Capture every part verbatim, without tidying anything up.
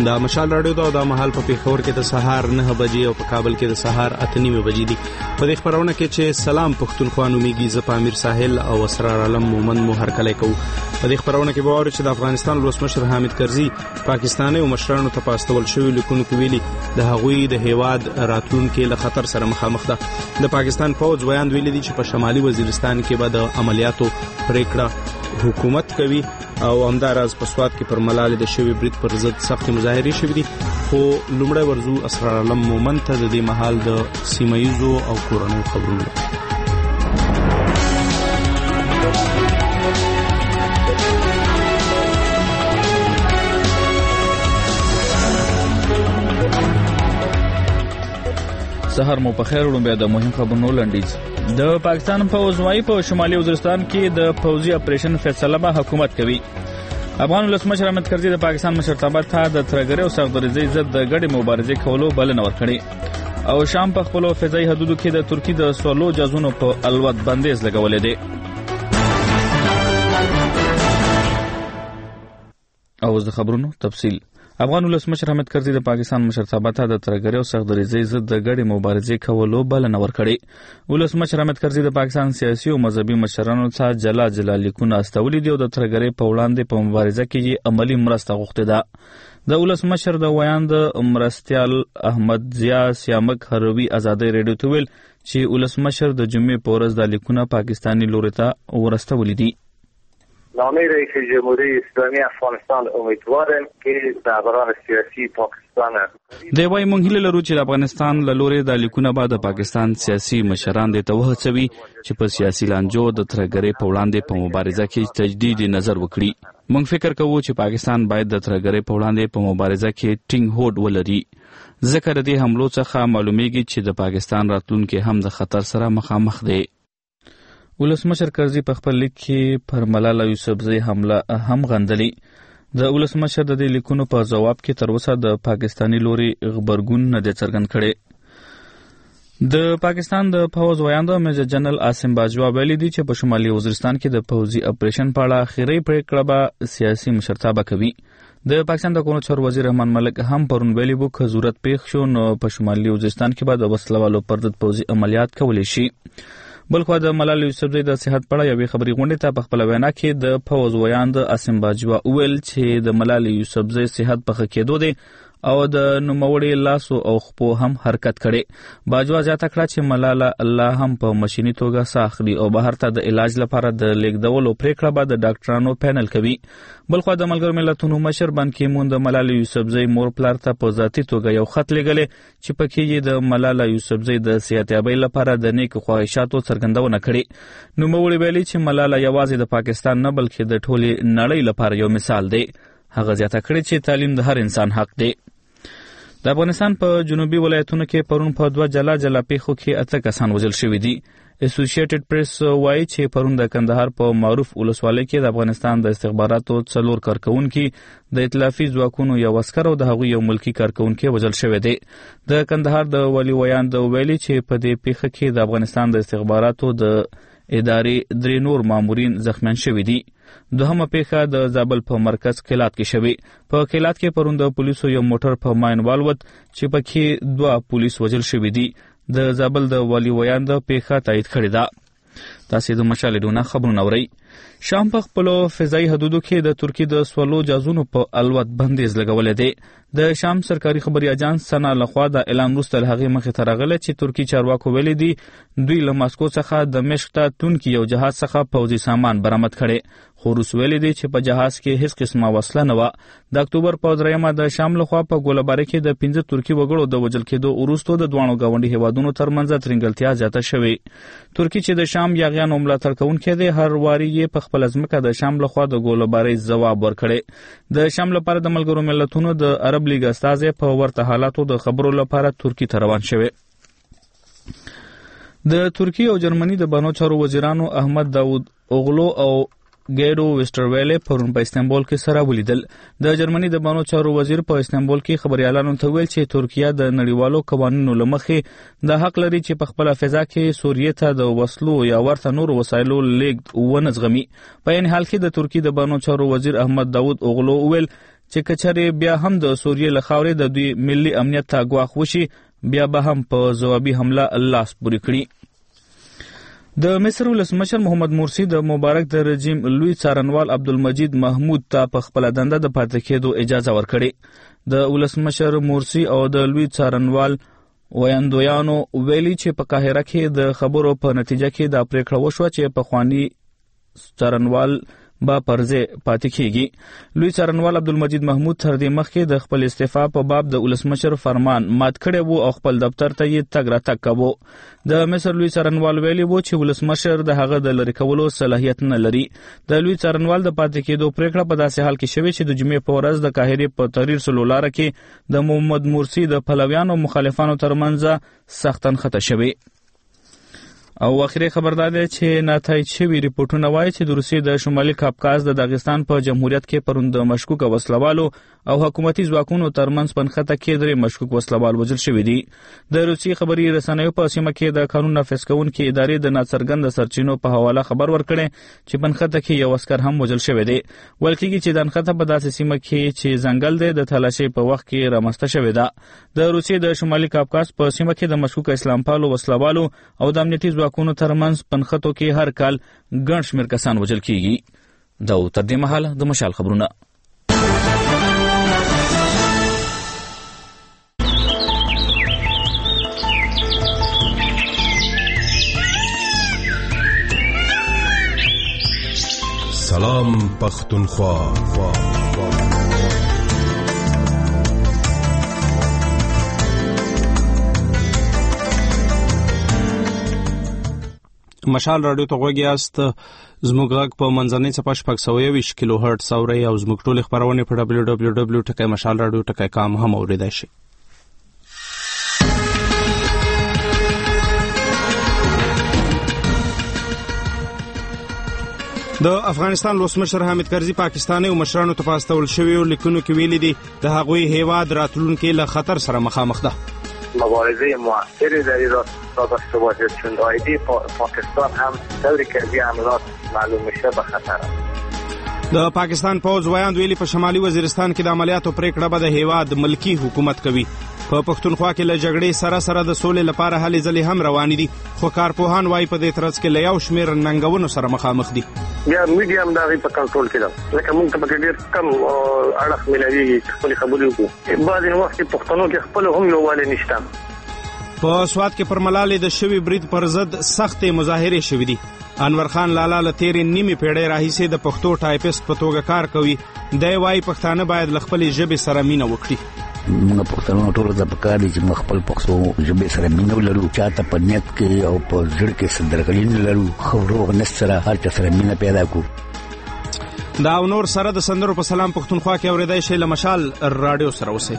دا مشال راډیو ته د مهال په پیښور کې د سهار نه بجې او په کابل کې د سهار اته نیمه بجې دي. په دې خبرونه کې چې سلام پښتونخوا نومیږي، زه پامیر ساحل او اسرار عالم مومن مو هرکلی کوو. په دې خبرونه کې به واورئ چې د افغانستان ولسمشر حامد کرزي پاکستاني مشرانو ته پاستول شوي لیکونو کې ویلي د هغوی د هیواد راتلونکي له خطر سره مخامخ ده. د پاکستان پوځ ویاند ویلي دي چې په شمالي وزیرستان کې به د عملیاتو پریکړه حکومت کوي او همداراز په سوات کې پر ملالۍ د شوي برید پر ضد سخت مظاهرې شوې دي. خو لومړی ورځو اسرار عالم مومن ته د دې مهال د سیمه ییزو او کورنیو خبرونه. سهار مو په خیر وړم. بیا د مهم خبرونو لنډیز. د پاکستان پوځ وايي په شمالي وزیرستان کې د پوځي اپریشن فیصله به حکومت کوي. افغان ولسمشر حامد کرزي د پاکستان مشرتابه ته د ترګرۍ او سردریزۍ ضد د ګډې مبارزې کولو بلنه ورکړې او شام په خپلو فضایي حدودو کې د ترکیې د سولو جازونو په الوت بندیز لګولې دی. او د خبرونو تفصیل. افغان ولسمشر حامد کرزي د پاکستان مشرتابه ته د ترګرۍ او سردریزۍ ضد د ګډې مبارزې کولو بلنه ورکړې. ولسمشر حامد کرزي د پاکستان سیاسي او مذهبي مشرانو ته جلا جلا لیکونه استولي دي او د ترګرۍ په وړاندې په مبارزه کې عملی مرسته غوښتې ده. د ولسمشر د ویاند مرستیال احمد ضیا سیامک هروي ازادۍ ریډیو ته ویل چې ولسمشر د جمعې په ورځ د لیکونه پاکستاني لوري ته ورستولي دي. نامه رئیس جمهوری اسلامی افغانستان امیدوارم که رهبران سیاسی پاکستان دی وايي مونږ هیله لرو چې د افغانستان له لوري د لیکونه به د پاکستان سیاسي مشران دې ته وهڅوي چې په سیاسي لانجو د ترګرۍ په وړاندې په مبارزه کې تجدید نظر وکړي. مونږ فکر کوو چې پاکستان باید د ترګرۍ په وړاندې په مبارزه کې ټینګ هوډ ولري، ځکه د دې حملو څخه معلومیږي چې د پاکستان راتلونکی هم د خطر سره مخامخ دی. ولسمشر کرزي په خپل لیک کې پر ملاله یوسفزۍ حمله هم غندلي. د ولسمشر د دې لیکونو په جواب کې تر اوسه د پاکستاني لوري غبرګون نه دی څرګند کړی. د پاکستان د پوځ ویاند میجر جنرال عاصم باجوا ویلي دي چې په شمالي وزیرستان کې د پوځي اپریشن په اړه اخیری پریکړه به سیاسي مشرتابه کوي. د پاکستان د قانون چارو وزیر رحمان ملک هم پرون ویلي وو که ضرورت پیښ شو نو په شمالي وزیرستان کې به د وسلوالو پر ضد پوځي عملیات کولی شي. بلخوا د ملالۍ یوسفزۍ د صحت په اړه یوې خبري غونډې ته په خپله وینا کې د پوځ ویاند عاصم باجوا وویل چې د ملالۍ یوسفزۍ صحت په ښه کېدو دی او د نوموړې لاسو او خپو هم حرکت کړي. باجوا زیاته کړه چې ملاله الله هم په مشیني توګه ساه اخلي او بهر ته د علاج لپاره د لیږدولو پریکړه به د ډاکټرانو پینل کوي. بلخوا د ملګرو ملتونو مشر بان کی مون د ملالۍ یوسفزۍ مور پلار ته په ذاتي توګه یو خط لیږلی چې پکې یې د ملاله یوسفزۍ د صحتیابۍ لپاره د نیکو خواهشاتو څرګندونه کړې. نوموړي ویلي چې ملاله یوازې د پاکستان نه بلکې د ټولې نړۍ لپاره یو مثال دی. هغه زیاته کړې چې تعلیم د هر انسان حق دی. د افغانستان په جنوبي ولایتونو کې پرون په دوه جلا جلا پیښو کې اته کسان وژل شوي دي. اسوسییټډ پریس وایي چې پرون د کندهار په معروف ولسوالۍ کې د افغانستان د استخباراتو څلور کارکونکي د ائتلافي ځواکونو یو عسکر او د هغوی یو ملکي کارکونکی وژل شوی دی. د کندهار د والي ویاند ویلي چې په دې پیښه کې د افغانستان د استخباراتو د ادارې درې نور مامورین زخمیان شوي دي. دوهمه پیښه د زابل په مرکز کلات کې شوې. په کلات کې پرون د پولیسو یو موټر په ماین والوت چې پکې دوه پولیس وژل شوي دي. د زابل د والي ویاند پیښه تایید کړې ده. تاسې د مشال ډونه خبرونه اورئ. شام په خپلو فضایي حدودو کې د ترکیې د سولو جازونو په الوت بندیز لګولی دی. د شام سرکاري خبري اجانس سنا لخوا د اعلان وروسته له هغې مخې ته راغلی چې ترکي چارواکو ویلي دي دوی له ماسکو څخه د مشق ته تونکي یو جهاز څخه پوځي سامان برآمد کړی. خو روس ویلي دي چې په جهاز کې هیڅ قسمه وسله نه وه. د اکتوبر په درېیمه د شام لخوا په ګولهباري کې د پنځه ترکي وګړو د وژل کېدو وروسته د دواړو ګاونډي هیوادونو ترمنځ ترنګلتیا زیاته شوې. ترکي چې د شام یاغیانو ملاتړ کوونکی دی هر واري یې په خپله ځمکه د شام لخوا د ګولهبارۍ ځواب ورکړی. د شام لپاره د ملګرو ملتونو د عرب لیګ استازی په ورته حالاتو د خبرو لپاره ترکي ته روان شوی. د ترکیې او جرمني د بانو چارو وزیرانو احمد داود اوغلو او ګیرو ویسټرویل پرون په استانبول کې سره ولیدل. د جرمني د بانو چارو وزیر په استانبول کې خبريالانو ته ویل چې ترکیه د نړیوالو قوانینو لمخې د حق لري چې په خپل فضا کې سوریې ته د وسلو یا ورته نور وسایلو لیږد ونه زغمي. په این حال کې د ترکیې د بانو چارو وزیر احمد داود اوغلو ویل چې کچره بیا هم د سوریې له خاورې د دوی ملي امنیت ته ګواښ وشي بیا به هم په ځوابي حمله لاس پورې کړي. د مصر ولسمشر محمد مرسی د مبارک د رژیم لوی څارنوال عبدالمجید محمود ته په خپل دنده د پاتې کېدو اجازه ورکړي. د ولسمشر مرسی او د لوی څارنوال ویاندویانو ویلي چې په قاهره کې د خبرو په نتیجه کې د پریکړه وشوه چې په خواني څارنوال با پرځه پاتې کیږي. لوی څارنوال عبدالمجید محمود تر دې مخکې د خپل استعفا په باب د ولسمشر فرمان مات کړی وو او خپل دفتر ته یې تګ راتګ کاوه. د مصر لوی څارنوال ویلي وو چې ولسمشر د هغه د لری کولو صلاحیت نه لري. د لوی څارنوال د پاتې کېدو پریکړه په داسې حال کې شوې چې د جمعې په ورځ د قاهرې په تحریر سلولاره کې د محمد مرسی د پلویانو مخالفانو ترمنځ سختن خطه شوې. او اخري خبر ده چې ناتایج شوی ریپورتونه وایي چې د روسیې د شمالي کاپکاز د داغستان په جمهوریت کې پروند مشکوک وسلوالو او حکومتي ځواکونو ترمنځ پنخته کې درې مشکوک وسلوال وژل شوي دي. د روسیې خبري رسنیو په سیمه کې د قانون نافذ کوونکي ادارې د ناڅرګند سرچینو په حواله خبر ورکړي چې پنخته کې یو عسکر هم وژل شوی دی. ول کېږي چې د پنخته په داسې سیمه کې چې ځنګل دی د تلاشي په وخت کې رامنځته شوې ده. د روسیې د شمالي کاپکاز په سیمه کې د مشکوک اسلام پالو وسلوالو او د امنیتي ځواکونو ترمنځ پنخته کې هر کال ګڼ شمېر کسان وژل کېږي. دا تر دې مهاله د مشال خبرونه. سلام پختونخوا. مشال رادیو ته غوږی یاست. زموږ غږ په منځنۍ څپه شپږ سوه یوویشت کیلو هرټز اورئ او زموږ ټولې خپرونې په ډبلیو ډبلیو ډبلیو ټکی مشال رادیو ټکی کام هم اورېدای شئ. د افغانستان ولسمشر حامد کرزي پاکستاني او مشرانو ته پاستول شوی او لیکونو کې ویلي دي د هغوی هیواد راتلونکي له خطر سره مخامخ ده. مبارزه موثری در این راستا داشته باشه چون آیدی پاکستان هم طوری که بی عملات معلوم میشه به خطر است. د پاکستان پوځ ویاند ویلي په شمالي وزیرستان کې د عملیاتو پریکړه به د هیواد ملکی حکومت کوي. په پښتونخوا کې له جګړې سره سره د سولې لپاره هلې ځلې هم روانې دي خو کارپوهان وایي په دې ترڅ کې له یو شمېر ننګونو سره مخامخ دي. یا میډیا هم د هغې په کنټرول کې ده لکه موږ ته پکې ډېر کم اړخ میلاویږي چې خپلې خبرې وکړو. بعضې وخت کې پښتنو کې خپل هم یووالی نشته. په سوات کې پر ملالۍ د شوي برید پر ضد سختې مظاهرې شوي دي. انور خان لالا له تېرې نیمې پیړۍ راهیسې د پښتو ټایپسټ په توګه کار کوي. دی وایي پښتانه باید له خپلې ژبې سره مینه وکړي. موږ پښتنو ټول ته پکار دي چې موږ خپل پښتو ژبې سره مینه ولرو. چاته په نیت کې او په زړه کې څه درغلي نه لرو. خو روغ نس سره هر چا سره مینه پیدا کړو. دا او نور سره د سندرو په سلام پښتونخوا کې اورېدای شئ. له مشال راډیو سره اوسئ.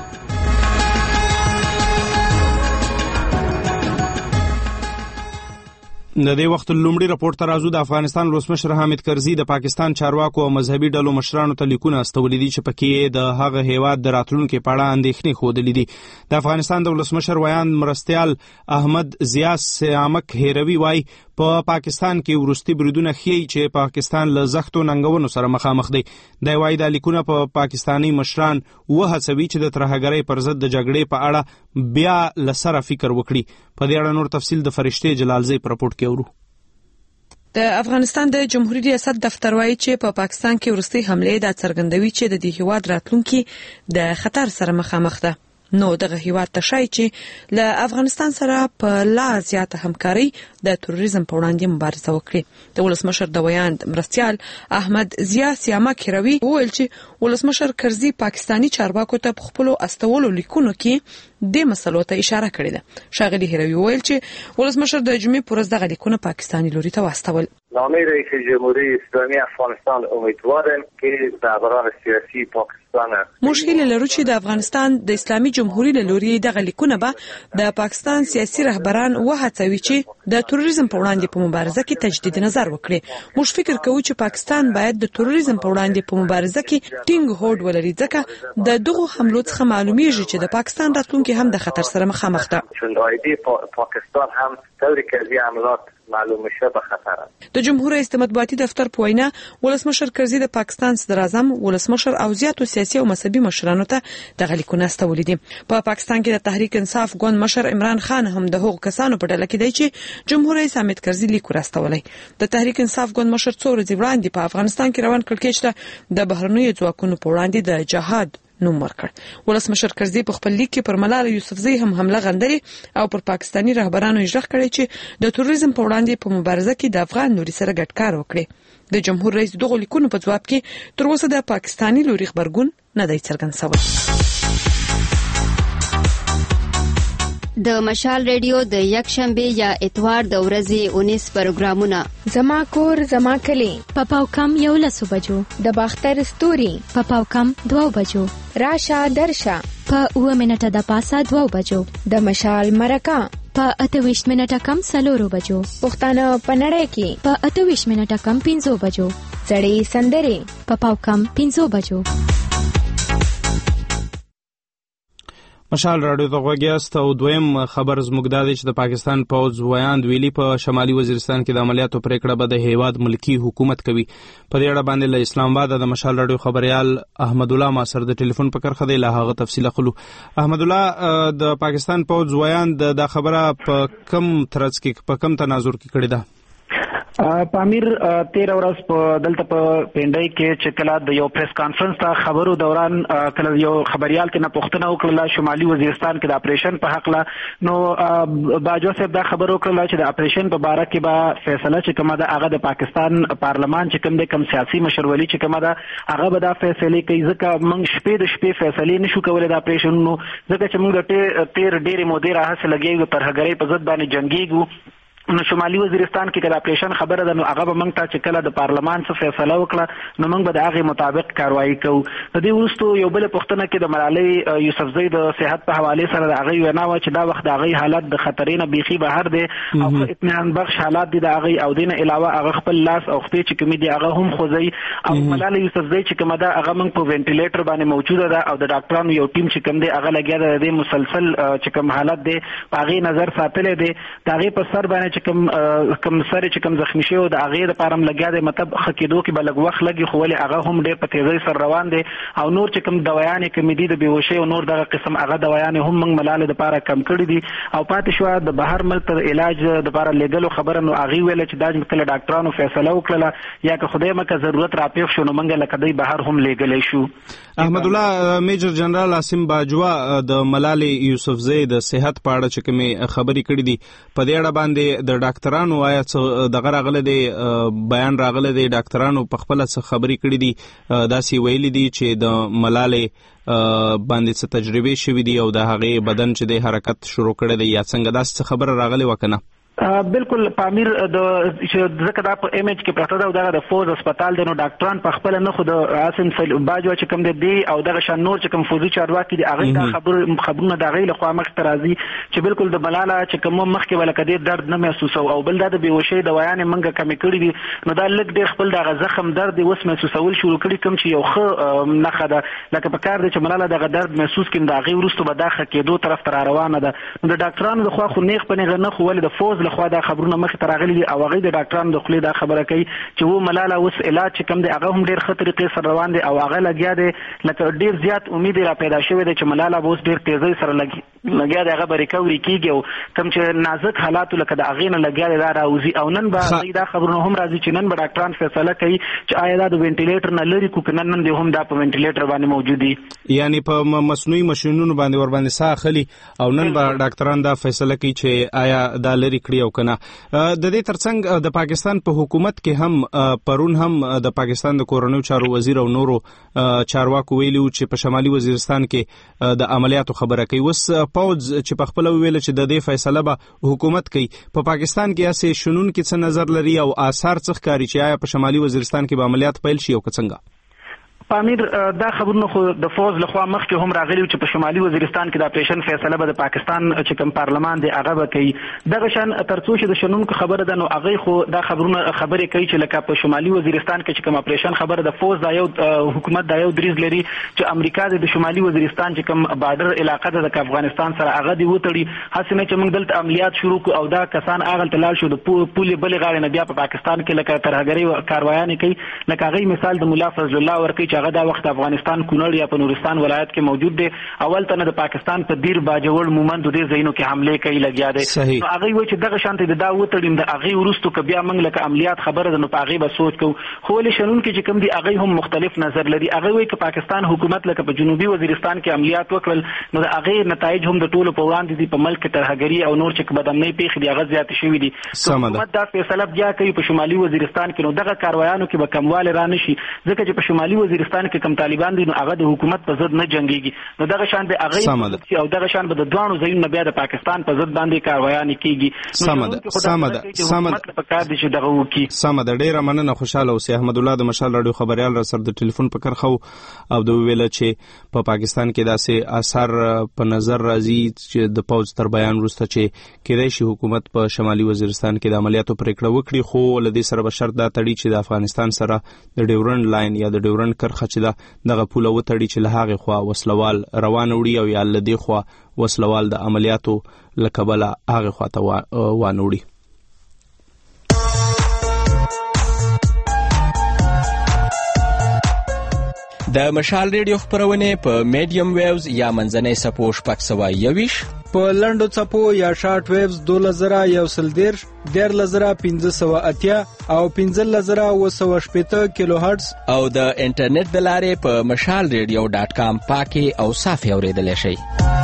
د دې وخت لومړی راپورټ ته راځو. د افغانستان ولسمشر حامد کرزي د پاکستان چارواکو او مذهبي ډلو مشرانو ته لیکونه استولي دي چې پکې د هغه هیواد د راتلونکي په اړه اندېښنې ښودلې دي. د افغانستان د ولسمشر ویاند مرستیال احمد ضیا سیامک هیروي وایي په پاکستان کې وروستي بریدونه ښیي چې پاکستان له زښتو ننګونو سره مخامخ دی. دی وایي دا لیکونه په پاکستاني مشران وهڅوي چې د ترهګرۍ پر ضد د جګړې په اړه بیا له سره فکر وکړي. په دې اړه نور تفصیل د فرشتې جلالزی په راپورټ کې اورو. د افغانستان د جمهوریت ریاست دفتر وایي چې په پاکستان کې وروستي حملې د څرګندوي چې د دې هیواد راتلونکي د خطر سره مخامخ ده. نو دغه هیواد ته شای چې له افغانستان سره په لا زیاته همکاري د تروریزم په وړاندې مبارزه وکړي. د ولسمشر د ویاند مرستیال احمد ضیا سیامک هیروي وویل چې ولسمشر کرزي پاکستانی چارواکو ته په خپلو استولو لیکونو کې د مسلو ته اشاره کړې ده. ښاغلي هیروي وویل چې ولسمشر د جمعې پر ورځ دغه لیکونه پاکستانی لوري ته واستول. نامه رئیس جمهوری اسلامی افغانستان امیدوارم که رهبران سیاسی پاکستان مشکل لرو چې د افغانستان د اسلامي جمهوریت لوري دغه لیکونه به د پاکستان سیاسي رهبران وهڅوي چې د تروریزم په وړاندې په مبارزه کې تجدید نظر وکړي. موږ فکر کوو چې پاکستان باید د تروریزم په وړاندې په مبارزه کې ټینګ هوډ ولري ځکه د دغه حملو څخه معلومیږي چې د پاکستان راتلونکي هم د خطر سره مخامخ ده. چون آیدی پاکستان هم طوری که بی عملات معلوم شه به خطر است. د جمهور رئیس مطبوعاتي دفتر په وینا ولسمشر کرزي د پاکستان صدر اعظم ولسمشر او زیاتو سیاسي او مذهبي مشرانو ته د غلیکونه استولې دي. په پا پاکستان کې د تحریک انصاف ګوند مشر عمران خان هم د هغو کسانو په ډله کې دی چې جمهور رئیس حامد کرزي لیک ورستولې. د تحریک انصاف ګوند مشر څو ورځې وړاندې په افغانستان کې روان کړکېچ ته د بهرنیو ځواکونو په وړاندې د جهاد نوم ورکړ. ولسمشر کرزي په خپل لیک کې پر ملالۍ یوسفزۍ هم حمله غندلې او پر پاکستاني رهبرانو اجراء کړی چې د تروریزم په وړاندې په مبارزه کې د افغان لوري سره ګډ کار وکړي. د جمهور رئیس دغه لیکونو په جواب کې تر اوسه د پاکستاني لوري خبرګون نه دی څرګند شوی. د مشال ریډیو د یک شنبه یا اتوار د ورځې اونیس پروګرامونه زما کور زما کلی په پاو کم یو لسو بجو، د باختر ستوري په پاو کم دوه بجو، راشه درشه په اوه منټه د پاسه دوه بجو، د مشال مرکه په اته ویشت منټه کم سلورو بجو، پښتانه په نړۍ کې په اته ویشت منټه کم پنځو بجو، سړې سندرې په پاو کم پنځو بجو. مشال راډیو ته غوږیاست او دویم خبر زموږ دا دی چې د پاکستان پوځ ویاند ویلي په شمالي وزیرستان کې د عملیاتو پریکړه به د هیواد ملکی حکومت کوي. په دې اړه باندې له اسلام آباد د مشال راډیو خبريال احمد الله ما سره د ټلیفون په کرخه دی له هغه تفصیل اخلو. احمد الله، د پاکستان پوځ ویاند دا خبره په کم ترڅ کې په کم تناظر کې کړې ده؟ پامیر تیر ورځ په دلته په پینډای کې چې کله د یو پریس کانفرنس ته خبرو دوران کله یو خبريال ته نه پوښتنه وکړه شمالي وزیرستان کې د اپریشن په حق لا نو باجو صاحب دا خبرو کړله چې د اپریشن په باره کې به فیصله چې کومه ده هغه د پاکستان پارلمان چې کوم د کم سیاسي مشرولي چې کومه ده هغه به دا فیصله کوي. ځکه موږ شپې د شپې فیصله نشو کولای د اپریشن نو ځکه چې موږ د تیر ډېرې مودې راهڅه لګیږو ترهګرۍ په ضد باندې جنگيږو. نو شمالي وزیرستان کې کله اپریشن خبره ده نو هغه به موږ ته چې کله د پارلمان څخه فیصله وکړه نو موږ به د هغه مطابق کاروایی کوو. د دې وروسته یو بل پوښتنه کې د ملالۍ یوسفزۍ د صحت په حواله سره د هغه وینا و چې دا وخت د هغه حالت د خطرینه بيخي بهر دی او اطمینان بخش حالات دي د هغه او دینه علاوه هغه خپل لاس او خپې چې کومې دي هغه هم خوځي او ملالۍ یوسفزۍ چې کومه ده هغه موږ په وینټیلیټر باندې موجوده ده او د ډاکټرانو یو ټیم چې کوم دی هغه لګیا ده د مسلسل چې کوم حالت دی په هغه نظر ساتل دي د هغه په سر باندې چې کوم کوم سره چې کوم زخمی شوی د هغه لپاره هم لګیا دی مطلب خکېدو کې بلګ وخت لګي خو ولې هغه هم ډېر په تیزی سره روان دی او نور چې کوم دوايان کې دي د بیهوشي او نور دغه قسم هغه دوايان هم موږ ملاله د لپاره کم کړی دي او پاتې شو د بهر ملک تر علاج د لپاره لګلو خبره نو هغه ویل چې دا کله ډاکټرانو فیصله وکړه یا که خدای مکه ضرورت راپېښ شو نو موږ لکه دی بهر هم لګلې شو. احمد الله، میجر جنرال عاصم باجوا د ملالۍ یوسفزۍ د صحت په اړه چې کومې خبرې کړې دي په دې اړه باندې د ډاکټرانو آیا څه دغه راغله دی بیان راغله دی ډاکټرانو په خپل څه خبرې کړې دي داسې ویلي دي چې د ملالۍ باندې څه تجربه شوې دي او د هغې بدن چې د حرکت شروع کړی دی یا څنګه داسې خبره راغله وکنه؟ بالکل پامیر د ځکه دا په ایم ایچ کې پراته ده او دغه د فوز هسپتال دی نو ډاکټران په خپل نه خو د عاصم باجوا چې کوم دی او دغه شان نور چې کوم فوزي چارواکي دي هغه دا خبر خبرونه د هغې لخوا مخ ته راځي چې بالکل د ملاله چې کوم مخکې ولکه ډېر درد نه محسوسو او بل دا د بیهوشۍ دوايانې موږ کمې کړي دي نو دا لږ ډېر خپل دغه زخم درد اوس محسوسول شروع کړي کوم چې یو ښه نښه ده لکه په کار دی چې ملاله دغه درد محسوس کړي د هغې وروسته به دا ښه کېدو طرف ته را روانه ده. نو د ډاکټرانو لخوا خو نیغ په نیغه نه خو ولې د فوز لخوا دا خبرونه مخ ته راغلي دي او هغه د ډاکټرانو د خولې دا خبره کوي چې و ملاله اوس علاج چې کوم دی هغه هم ډېر ښه طریقې سره روان دی او هغه لګیا دی لکه ډېر زیات امید را پیدا شوی دی چې ملاله به اوس ډېر تیزۍ سره لګیا دی هغه به ریکوري کېږي او کوم چې نازک حالاتو لکه د هغې نه لګیا دی دا راوځي او نن به هغوی دا خبرونه هم راځي چې نن به ډاکټران فیصله کوي چې آیا دا د وینټیلیټر نه لرې کړو که نن نن دی هم دا په وینټیلیټر باندې موجود دي یعنې په مصنوعي ماشینونو باندې ورباندې ساه اخلي او نن به ډاکټران دا فیصله کوي چې آیا دا لرې کړي او که نه. د دې ترڅنګ د پاکستان په حکومت کې هم پرون هم د پاکستان د کورنیو چارو وزیر او نورو چارواکو ویلي چې په شمالي وزیرستان کې د عملیاتو خبره کوي. اوس پوځ چې په خپل ویل چې د دې فیصله به حکومت کوي په پاکستان کې اسې شنون کې څه نظر لري او آثار څه ښکاري چې آیا په شمالي وزیرستان کې به عملیات پیل شي او که څنګه؟ پامیر دا خبرونه خو د فوز لخوا مخکې هم راغلی چې په شمالي وزیرستان کې د اپریشن فیصله به د پاکستان چې کوم پارلمان دی هغه به کوي دغه شان ترڅو چې د شنونکو خبره ده نو هغه خو دا خبرونه خبرې کوي چې لکه په شمالي وزیرستان کې چې کوم اپریشن خبره د فوز دا یو حکومت دا یو دریز لري چې امریکا د شمالي وزیرستان چې کوم بارډر علاقه ده د افغانستان سره هغه دی وتړي حسنه چې موږ دلته عملیات شروع کو او دا کسان اغل تلال شو د پولې بلې غاړې نه بیا په پاکستان کې لکه ترهګری کاروایان کوي لکه هغه مثال د مولا فضل الله ورکی چې هغه دا وخت افغانستان کونړ یا په نورستان ولایت کې موجود دی اول ته د پاکستان په دیر باجوړ مومند د دې زینو کې حمله کوي لګیا دی نو هغه وایي چې دغه شانته د دا وتړیم د هغه ورستو ک بیا موږ لکه عملیات خبره ده نو په هغه به سوچ کو خو له شنون کې چې کوم دی هغه هم مختلف نظر لري هغه وایي چې پاکستان حکومت لکه په جنوبي وزیرستان کې عملیات وکړل نو د هغه نتایج هم د ټولو په وړاندې دي په ملک ترهګری او نور چې بدامنۍ پیښې دی هغه زیات شوې دي حکومت دا فیصله بیا کوي په شمالي وزیرستان کې نو دغه کاروایانو کې به کمواله را نشي ځکه چې په شمالي وزیرستان کې کم طالبان دي نو هغه د حکومت په ضد نه جنگيږي نو دغه شان به هغه او دغه شان به د دوانو ځایونو بیا د پاکستان په ضد باندې کاروایان کیږي سمده سمده سمده په کار دي چې دغه وکی سمده ډیره مننه خوشاله اوسې احمد الله د مشال رادیو خبريال را سره د ټلیفون په کرخو او د ویل چې په پاکستان کې داسې اثر په نظر راځي چې د پوز تر بیان وروسته چې کېدای شي حکومت په شمالي وزیرستان کې د عملیاتو پریکړه وکړي خو لدې سره به شرط دا تړي چې د افغانستان سره د ډیورند لاین یا د ډیورند کرخه چې دا دغه پوله وتړي چې له هغه خوا وسلوال روان وړي او یا لدې خوا وسلوال د عملیاتو لکبله هغه خوا ته وانوړي. د مشال ریډیو خبرونه په میډیم ویوز یا منځنۍ سپو شپږ سوه یوویش په لنډو څپو یا شارټ ویوز دوله زره یو سل دیرش دیارلس زره پنځه سوه اتیا او پنځلس زره اووه سوه شپېته کیلو هرټز او د انټرنیټ د لارې په مشال ریډیو ډاټ کام پاکي او صافي اورېدلی شئ.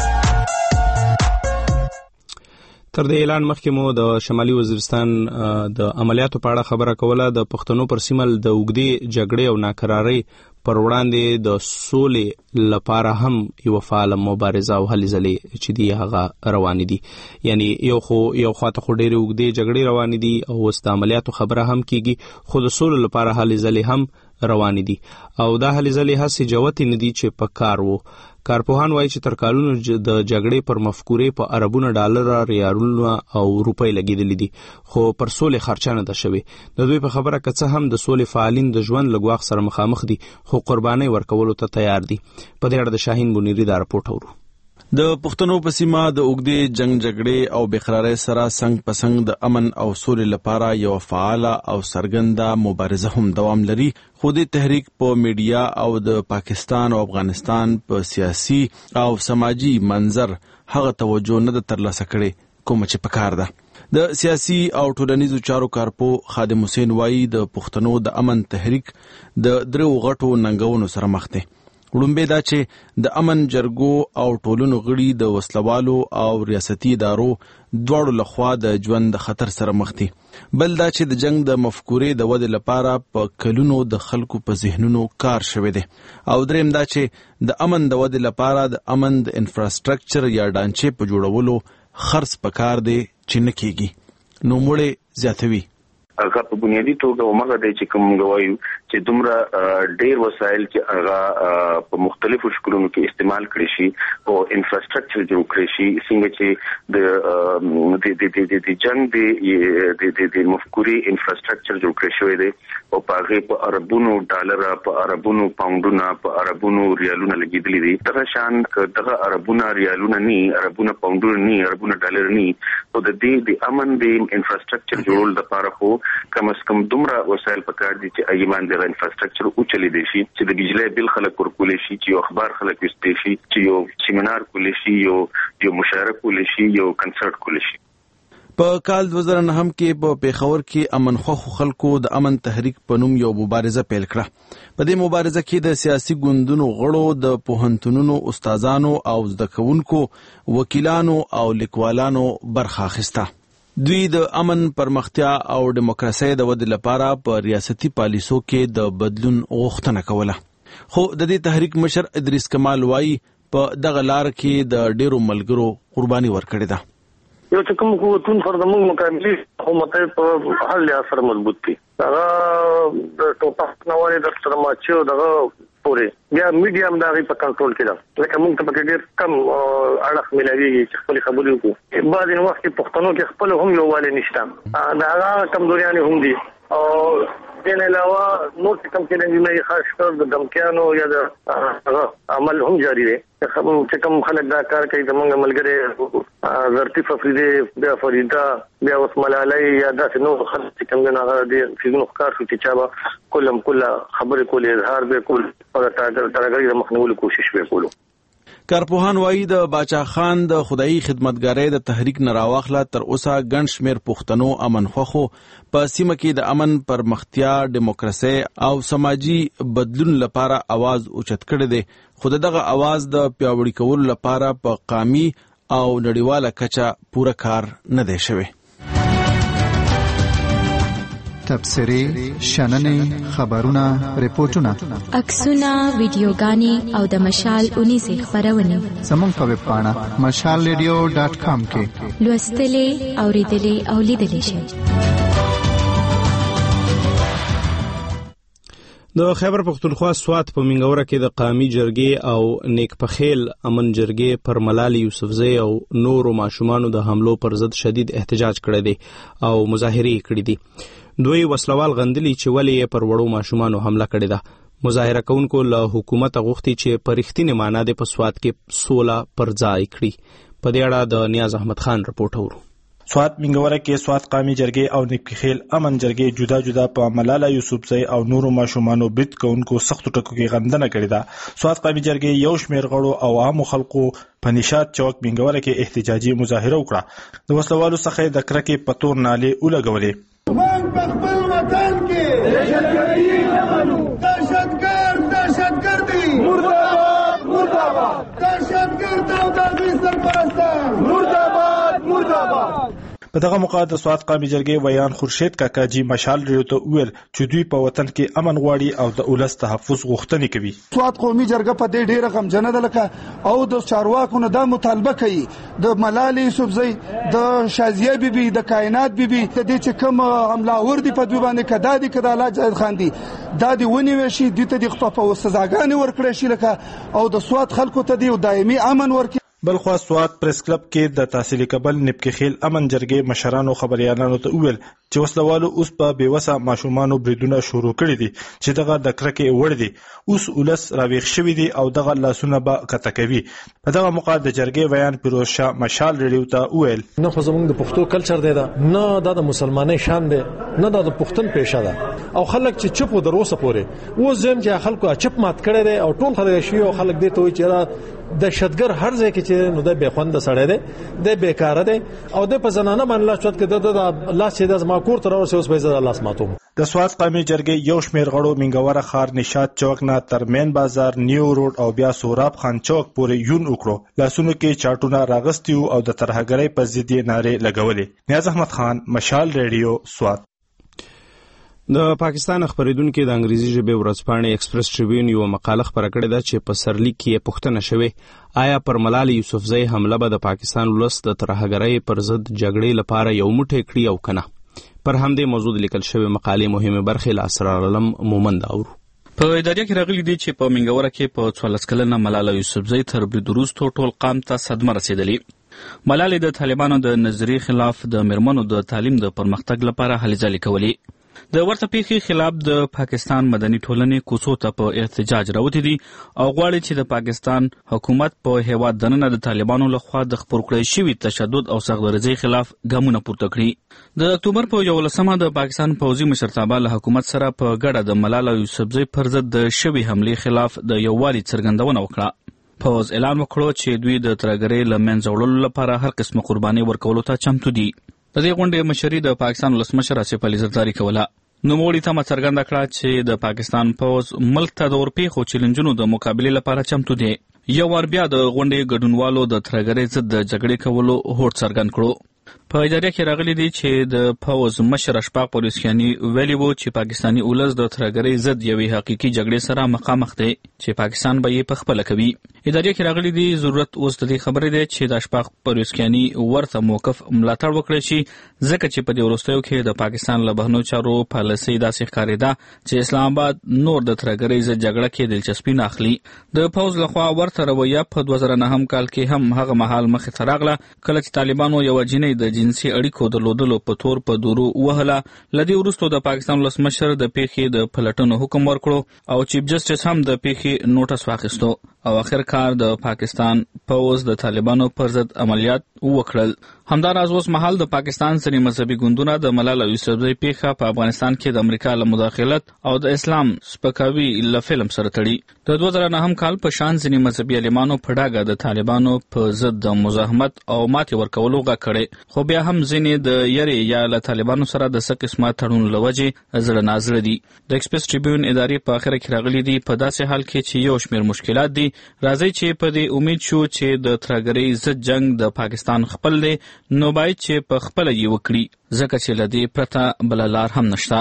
تر دې اعلان مخکې مو د شمالي وزیرستان د عملیاتو په اړه خبره کوله. د پښتنو پر سیمه د اوږدې جګړې او ناکرارۍ پر وړاندې د سولې لپاره هم یو فعال مبارزه او هلې ځلې چې دی هغه روان دي. یعنی یو خو یو خواته خو ډېرې اوږدې جګړې روان دي او اوس د عملیاتو خبره هم کیږي خو د سولې لپاره هلې ځلې هم روان دي او دا هلې ځلې هسې جوتې نه دي چې په کار وو. کارپوهان وایي چې تر کالونو د جګړې پر مفکورې په اربونه ډالر ریالونه او روپۍ لګېدلې دي خو پر سولې خرچه نه ده شوې. د دوی په خبره که څه هم د سولې فعالین د ژوند له ګواښ سره مخامخ دي خو قربانۍ ورکولو ته تیار دي. په دې اړه د شاهین بونیری دا راپورټ اورو. د پښتنو په سیمه د اوږدې جنگ جګړې او بېقرارۍ سره څنګ په څنګ د امن او سولې لپاره یو فعاله او څرګنده مبارزه هم دوام لري خو د تحریک په میډیا او د پاکستان او افغانستان په سیاسي او سماجی منظر هغه توجه نه ده ترلاسه کړې کومه چې پکار ده. د سیاسي او ټولنیزو چارو کارپو خادم حسین وایي د پښتنو د امن تحریک د درو غټو ننګونو سره مخ دی. وړومبی دا چې د امن جرګو او ټولنو غړي د وسلوالو او ریاستي ادارو دواړو لخوا د ژوند د خطر سره مخ دي. بل دا چې د جنگ د مفکورې د ودې لپاره په کلونو د خلکو په ذهنونو کار شوی دی او دریم دا چې د امن د ودې لپاره د امن د انفراستراکچر یا ډانچې په جوړولو خرڅ پکار دی چې نه کیږي. نو مړې زیاتوي هغه په بنیادی توګه ومغه دی چې کوم غوايو چې دومره ډېر وسایل چې هغه په مختلفو شکلونو کې استعمال کړي شي او انفراستراکچر جوړ کړي شي څنګه چې د د د د د جنگ د د د مفکوري انفراستراکچر جوړ کړي شوی دی او په هغه په اربونو ډالر په اربونو پاونډونه په اربونو ریالونه لګیدلي دي. دغه شان دغه اربونه ریالونه ني اربونه پاونډونه ني اربونه ډالر ني او د دې د امن د انفراستراکچر جوړول د لپاره خو کم از کم دومره وسایل پکار دي چې ایمان د انفراستراکچر او چلی دي شي چې د بجلی بل خلک ورکول شي چې یو اخبار خلک وستي شي چې یو سیمینار کول شي یو یو مشاعره کول شي یو کنسرت کول شي. په کال دوه زره نهم کې په پیښور کې امن خو خلکو د امن تحریک په نوم یو مبارزه پیل کړه. په دې مبارزه کې د سیاسي ګوندونو غړو د پوهنتونونو استادانو او زده کوونکو وکیلانو او لیکوالانو برخه اخیسته. دوی د امن پرمختیا او دیموکراسۍ د ودې لپاره په ریاستي پالیسو کې د بدلون غوښتنه کوله خو د دې تحریک مشر ادریس کمال وایي په دغه لار کې د ډیرو ملګرو قرباني ورکړې ده. یو چې کوم قوتون پر د موږ مقابلي حکومت په حل اثر مضبوط دي. هغه د ټوپک نواري د سره ماچو دغه پورې بیا میډیا هم دا غي په کنټرول کې ده لکه موږ ته پکې ډېر کم اړه ملوي چې خپل خبرې وکړو بعض وخت کې پښتنو کې خپل هم یو والي نشته دا هغه کمزوریان هم دي او دین علاوه نور کم کې نه خاص کر د دمکیانو یا د عمل هم جاری دی چې کوم خلک دا کار کوي د موږ ملګری زرتی فریده بیا فریدا بیا اوس ملالای یا داسې نور خلک چې کوم نه هغه دي چې نو کار شو چې چا کولم کله خبرې کولې اظهار به کول او ترګری د مخنیولو کوشش وکړو. کارپوهان وایي د باچا خان د خدایي خدمتګارۍ د تحریک نه راوخله تر اوسه ګڼ شمېر پښتنو امن خوښو په سیمه کې د امن پرمختیا ډیموکراسي او سماجی بدلون لپاره आवाज اوچت کړی دی خو دغه आवाज د پیاوړي کولو لپاره په قامي او نړیواله کچه پوره کار نه دی شوی. تبصرې شننې خبرونه ریپورتونه عکسونه ویډیوګانې او د مشال اونیزه خبرونه زموږ په ویب پاڼه مشال ریډیو ډاټ کام کې لوستلې اوریدلې او لیدلې شئ. د خیبر پختونخوا سوات په منګوره کې د قامي جرګې او نیک پخیل امن جرګې پر ملالي یوسفزۍ او نورو ماشومانو د حملو پر ضد شدید احتجاج کړی دی او مظاهرې کړې دي. دوی وسلوال غندلي چې ولې پر وړو ماشومانو حمله کړې ده. مظاهره کوونکو له حکومت غوښتي چې په رښتینې معنا د په سوات کې سوله پر ځای کړي. په دې اړه د نیاز احمد خان رپورټ اورو. سوات منګوره کې سوات قامي جرګې او نیکخیل امن جرګې جدا جدا په ملاله یوسفزۍ او نورو ماشومانو برید کوونکو سختو ټکو کې غندنه کړې ده. سوات قامي جرګې یو شمېر غړو او عامو خلکو په نشاط چوک منګوره کې احتجاجي مظاهره وکړه. د وسلوالو څخه د کرکې په تور نالې ولګولې. موږ په خپل وطن کې دهشتګردي نه منو. دهشتګرد دهشتګردي مرداباد مرداباد دهشتګرد او د هغوی سرپرستان مرداباد مرداباد. په دغه موقع د سوات قامي جرګې ویان خورشید کاکاجي مشال ریډیو ته وویل چې دوی په وطن کې امن غواړي او د ولس تحفظ غوښتنې کوي. سوات قومي جرګه په دې ډېره غمجنه ده لکه او د چارواکو نه دا مطالبه کوي د ملالي یوسفزۍ د شازیه بیبي د کائنات بیبي د دې چې کوم حملاور دي په دوی باندې کدا دي کدا الله جاهد خان دي دا دی ونیول شي د ته د خطو سزاګانې ورکړي شي لکه او د سوات خلکو ته دی دایمي امن ورکړي. بلخوا سوات پریس کلب کې د تحصیل کبل نبکخیل امن جرګې مشرانو خبريالانو ته ویل چې وسلوالو اوس په بیوسه ماشومانو بریدونه شروع کړي دي چې دغه د کرکې وړ دي. اوس ولس راويخ شوی دي او دغه لاسونه به کته کوي. په دغه موقع د جرګې ویان پیروز شاه مشال ریډیو ته ویل نه خو زموږ د پښتو کلچر دی دا نه د مسلمانۍ شان دی نه د پښتون پیشه ده او خلک چې چپ و دروسه پورې و زم چې خلکو چپ مات کړي دي او ټول خلک شي او خلک دي ته چې د شتګر هر ځای کې چې نو د بیخوند سړی دی د بیکاره دی او د په زنانه باندې لاس چت کې د الله چې د ما کور تر اوسه اوس به زړه لاس ماتوم. د سوات قامي جرګې یو شمېر غړو منګوره خار نشاط چوک نه تر مین بازار نیو روډ او بیا سوراب خان چوک پورې یون وکړو. لاسونو کې چاټونه راغستي او د ترهګرۍ په ضد یې نارې لګولې. نیاز احمد خان مشال ریډیو سوات. د پاکستان خبرېدونکو د انګریزي ژبې ورځپاڼې ایکسپریس ټریبیون یو مقاله خبره کړې ده چې په سرلیک کې پوښتنه شوې آیا پر ملالي یوسفزۍ حمله به د پاکستان ولس د ترهګرۍ پر ضد جګړې لپاره یو موټی کړي او کنه. پر همدې موضوع لیکل شوې مقالې مهمه برخه له اسرار علم مومند اورو. په ادارې کې راغلي دي چې په منګوره کې په څوارلس کلنه ملاله یوسفزۍ تر برید وروسته ټول قام ته صدمه رسېدلې. ملالۍ د طالبانو د نظریې خلاف د میرمنو د تعلیم د پرمختګ لپاره هلې ځلې کولې. د ورته پیښې خلاف د پاکستان مدني ټولنې کوڅو ته په احتجاج راوتې دي او غواړي چې د پاکستان حکومت په هیواد دننه د طالبانو لخوا د خپور کړی شوي تشدد او سخت‌دریځۍ خلاف ګامونه پورته کړي. د اکتوبر په یولسمه د پاکستان پوځي مشرتابه له حکومت سره په ګډه د ملاله یوسفزۍ پر ضد د شوي حملې خلاف د یووالي څرګندونه وکړه. پوځ اعلان وکړو چې دوی د ترهګرۍ له منځه وړلو لپاره هر قسمه قرباني ورکولو ته چمتو دي. د دې غونډې مشري د پاکستان ولسمشر آصف علي زرداري کوله. نوموړي تمه څرګنده کړه چې د پاکستان پوځ ملک ته د ورپېښو چیلنجونو د مقابلې لپاره چمتو دی. یو وار بیا د غونډې ګډونوالو د ترهګرۍ ضد د جګړې کولو هوډ څرګند کړو. په اجاره کې راغلي دي چې د فوز مشر اشفاق پولیسیانی ویلي وو چې پاکستانی اولس د ترهګرۍ ضد یوې حقيقي جګړې سره مخامخ دی چې پاکستان به یې په خپل کوي. ادارې کې راغلي دي ضرورت اوس د دې خبرې دی چې د اشفاق پولیسیانی ورته موقف ملاتړ وکړي شي ځکه چې په دې وروستیو کې د پاکستان له بهرنیو چارو پالیسۍ داسې ښکارېده چې اسلام آباد نور د ترهګرۍ ضد جګړه کې دلچسپي نه اخلي. د فوز لخوا ورته رویه په دوه زره نهم کال کې هم هغه مهال مخې ته راغله کله چې طالبانو یو جنۍ د جنسي اړیکو درلودلو په تور په دورو وهله. لدی وروسته د پاکستان ولسمشر د پیښې د پلټنو حکم ورکړو او چیف جسټس هم د پیښې نوټس واخیستو او اخر کار د پاکستان پوز د طالبانو پر ضد عملیات وکړل. همداراز اوس مهال د پاکستان سری مذهبي ګوندونه د ملاله یوسفزۍ پیښه په افغانستان کې د امریکا له مداخلت او د اسلام سپکاوي له فلم سره تړي. د دوه زره نهم کال په شان ځینې مذهبي عالمانو په ډاګه د طالبانو په ضد د مزاحمت او ماتې ورکولو غږ کړی خو بیا هم ځینې د یرې یا له طالبانو سره د څه قسمه تړون له وجې زړه نازړه دي. د ایکسپریس ټریبیون ادارې په اخره کې راغلي دي په داسې حال کې چې یو شمېر مشکلات دي راځي چې په دې امید شو چې د ترهګرۍ ضد جنگ د پاکستان خپل دی نو باید چې په خپل یې وکړي ځکه چې له دې پرته بل لار هم نشته.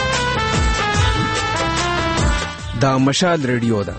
دا مشال ریډیو ده.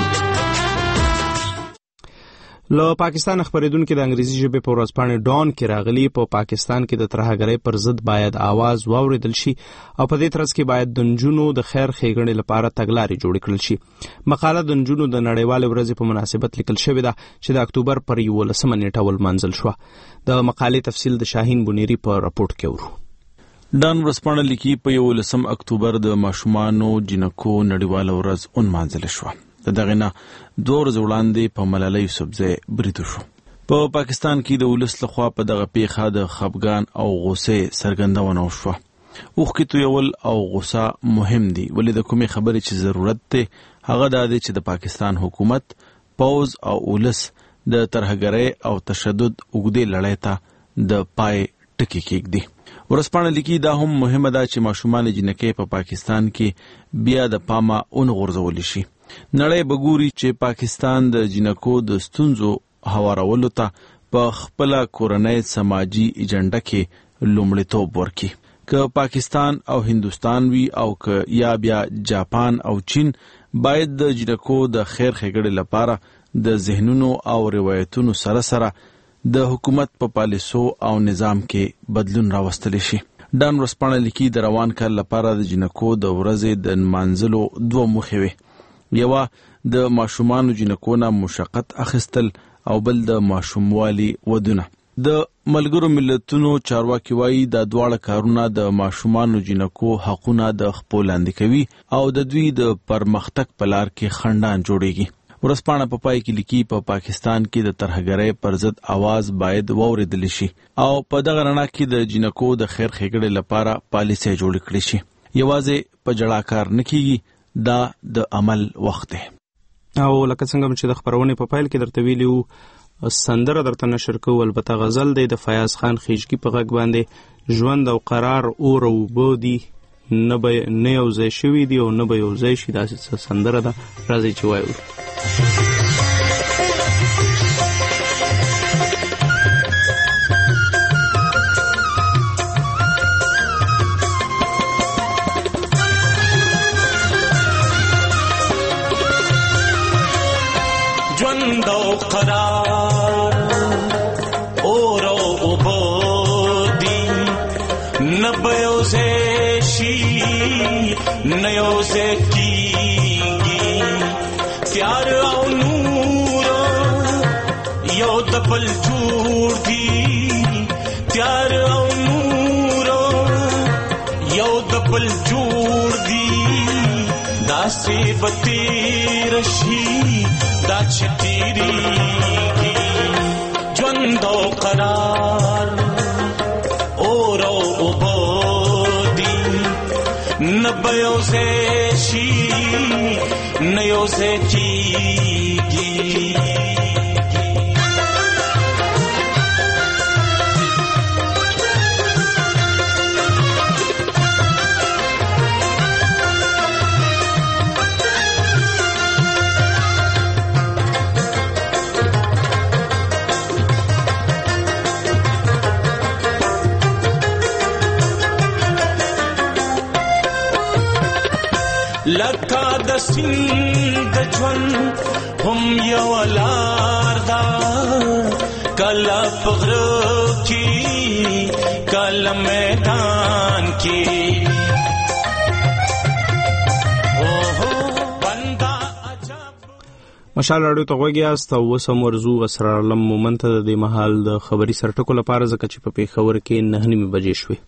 له پاکستان خبرېدونکو د انګریزي ژبې په ورځپاڼې ډان کې راغلي په پاکستان کې د ترهګرۍ پر ضد باید आवाज واوریدل شي او په دې ترڅ کې باید د نجونو د خیر ښېګڼې لپاره تګلارې جوړې کړل شي. مقاله د نجونو د نړیوالې ورځې په مناسبت لیکل شوې ده چې د اکتوبر پر یولسمه نیټه ولمانځل شوه. د مقالې تفصیل د شاهین بنيري په راپورټ کې ورو. ډان ورځپاڼه لیکي په یولسم اکتوبر د ماشومانو جنکو نړیواله ورځ ونمانځل شوه. د دغه نه دوه ورځې وړاندې په ملاله یوسفزۍ برید وشو. په پاکستان کې د ولس لخوا په دغه پیښه د خپګان او غوسې څرګندونه وشوه. اوښکې تویول او غوسه مهم دي ولې د کومې خبرې چې ضرورت دی هغه دا دی چې د پاکستان حکومت پوز او ولس د ترهګرۍ او تشدد اوږدې لړۍ ته د پای ټکی کېږدي. ورځپاڼه لیکي دا هم مهمه ده چې ماشومان جنکۍ په پاکستان کې بیا د پامه ونغورځول شي. نړۍ به ګوري چې پاکستان د جنکو د ستونزو هوارولو ته په خپل کورنۍ سماجی ایجنډا کې لومړیتوب ورکړي. که پاکستان او هندوستان وی او که یا بیا جاپان او چین باید د جنکو د خیر ښېګڼې لپاره د ذهنونو او روایتونو سره سره د حکومت په پالیسو او نظام کې بدلون راوستل شي. ډان ورځپاڼه لیکي د روان کال لپاره د جنکو د ورځې د نمانځلو دوه موخې وي. یوه د ماشومانو جنکو نه مشقت اخیستل او بل د ماشوموالي ودونه. د ملګرو ملتونو چارواکي وایي دا دواړه کارونه د ماشومانو جنکو حقونه د خپل لاندې کوي او د دوی د پرمختګ په لار کې خنډان جوړيږي. ورځپاڼه په پای کې لیکي په پاکستان کې د ترهګرۍ پر ضد आवाज باید واوریدل شي او په دغه رڼا کې د جنکو د خیر ښېګڼې لپاره پالیسي جوړ کړي شي. یوازې په جړا کار نه کیږي دا د عمل وخت دی. او لکه څنګه چې د خبرونې په پایل کې درته ویلو سندره درته نشر کوو البته غزل دی د فیاض خان خیجګي په غږ باندې ژوند او قرار اور او بودي نه به نه یو ځای شوي دي او نه به یو ځای شي داسې سندره ده راځي چې وایو. ژوند او قرار اور او بودي نه به یو ځای شي نه یو ځای کېږي تیار او نور یو د بل جوړ دي تیار او نور یو د بل جوړ دي داسې به تېره شي دا چې تیریږي ژوند او قرار اور او اوبه دي نه به یو ځای شي نه یو ځای کېږي. لکه د سیند د ژوند هم یو لار ده کله په غره کې کله میدان کې مشال راډیو ته غوږی یاست او اوس هم ورځو اسرار علم مومند ته د دې مهال د خبري سرټکو لپاره ځکه چې په پېښور کې نه نیمې بجې شوې.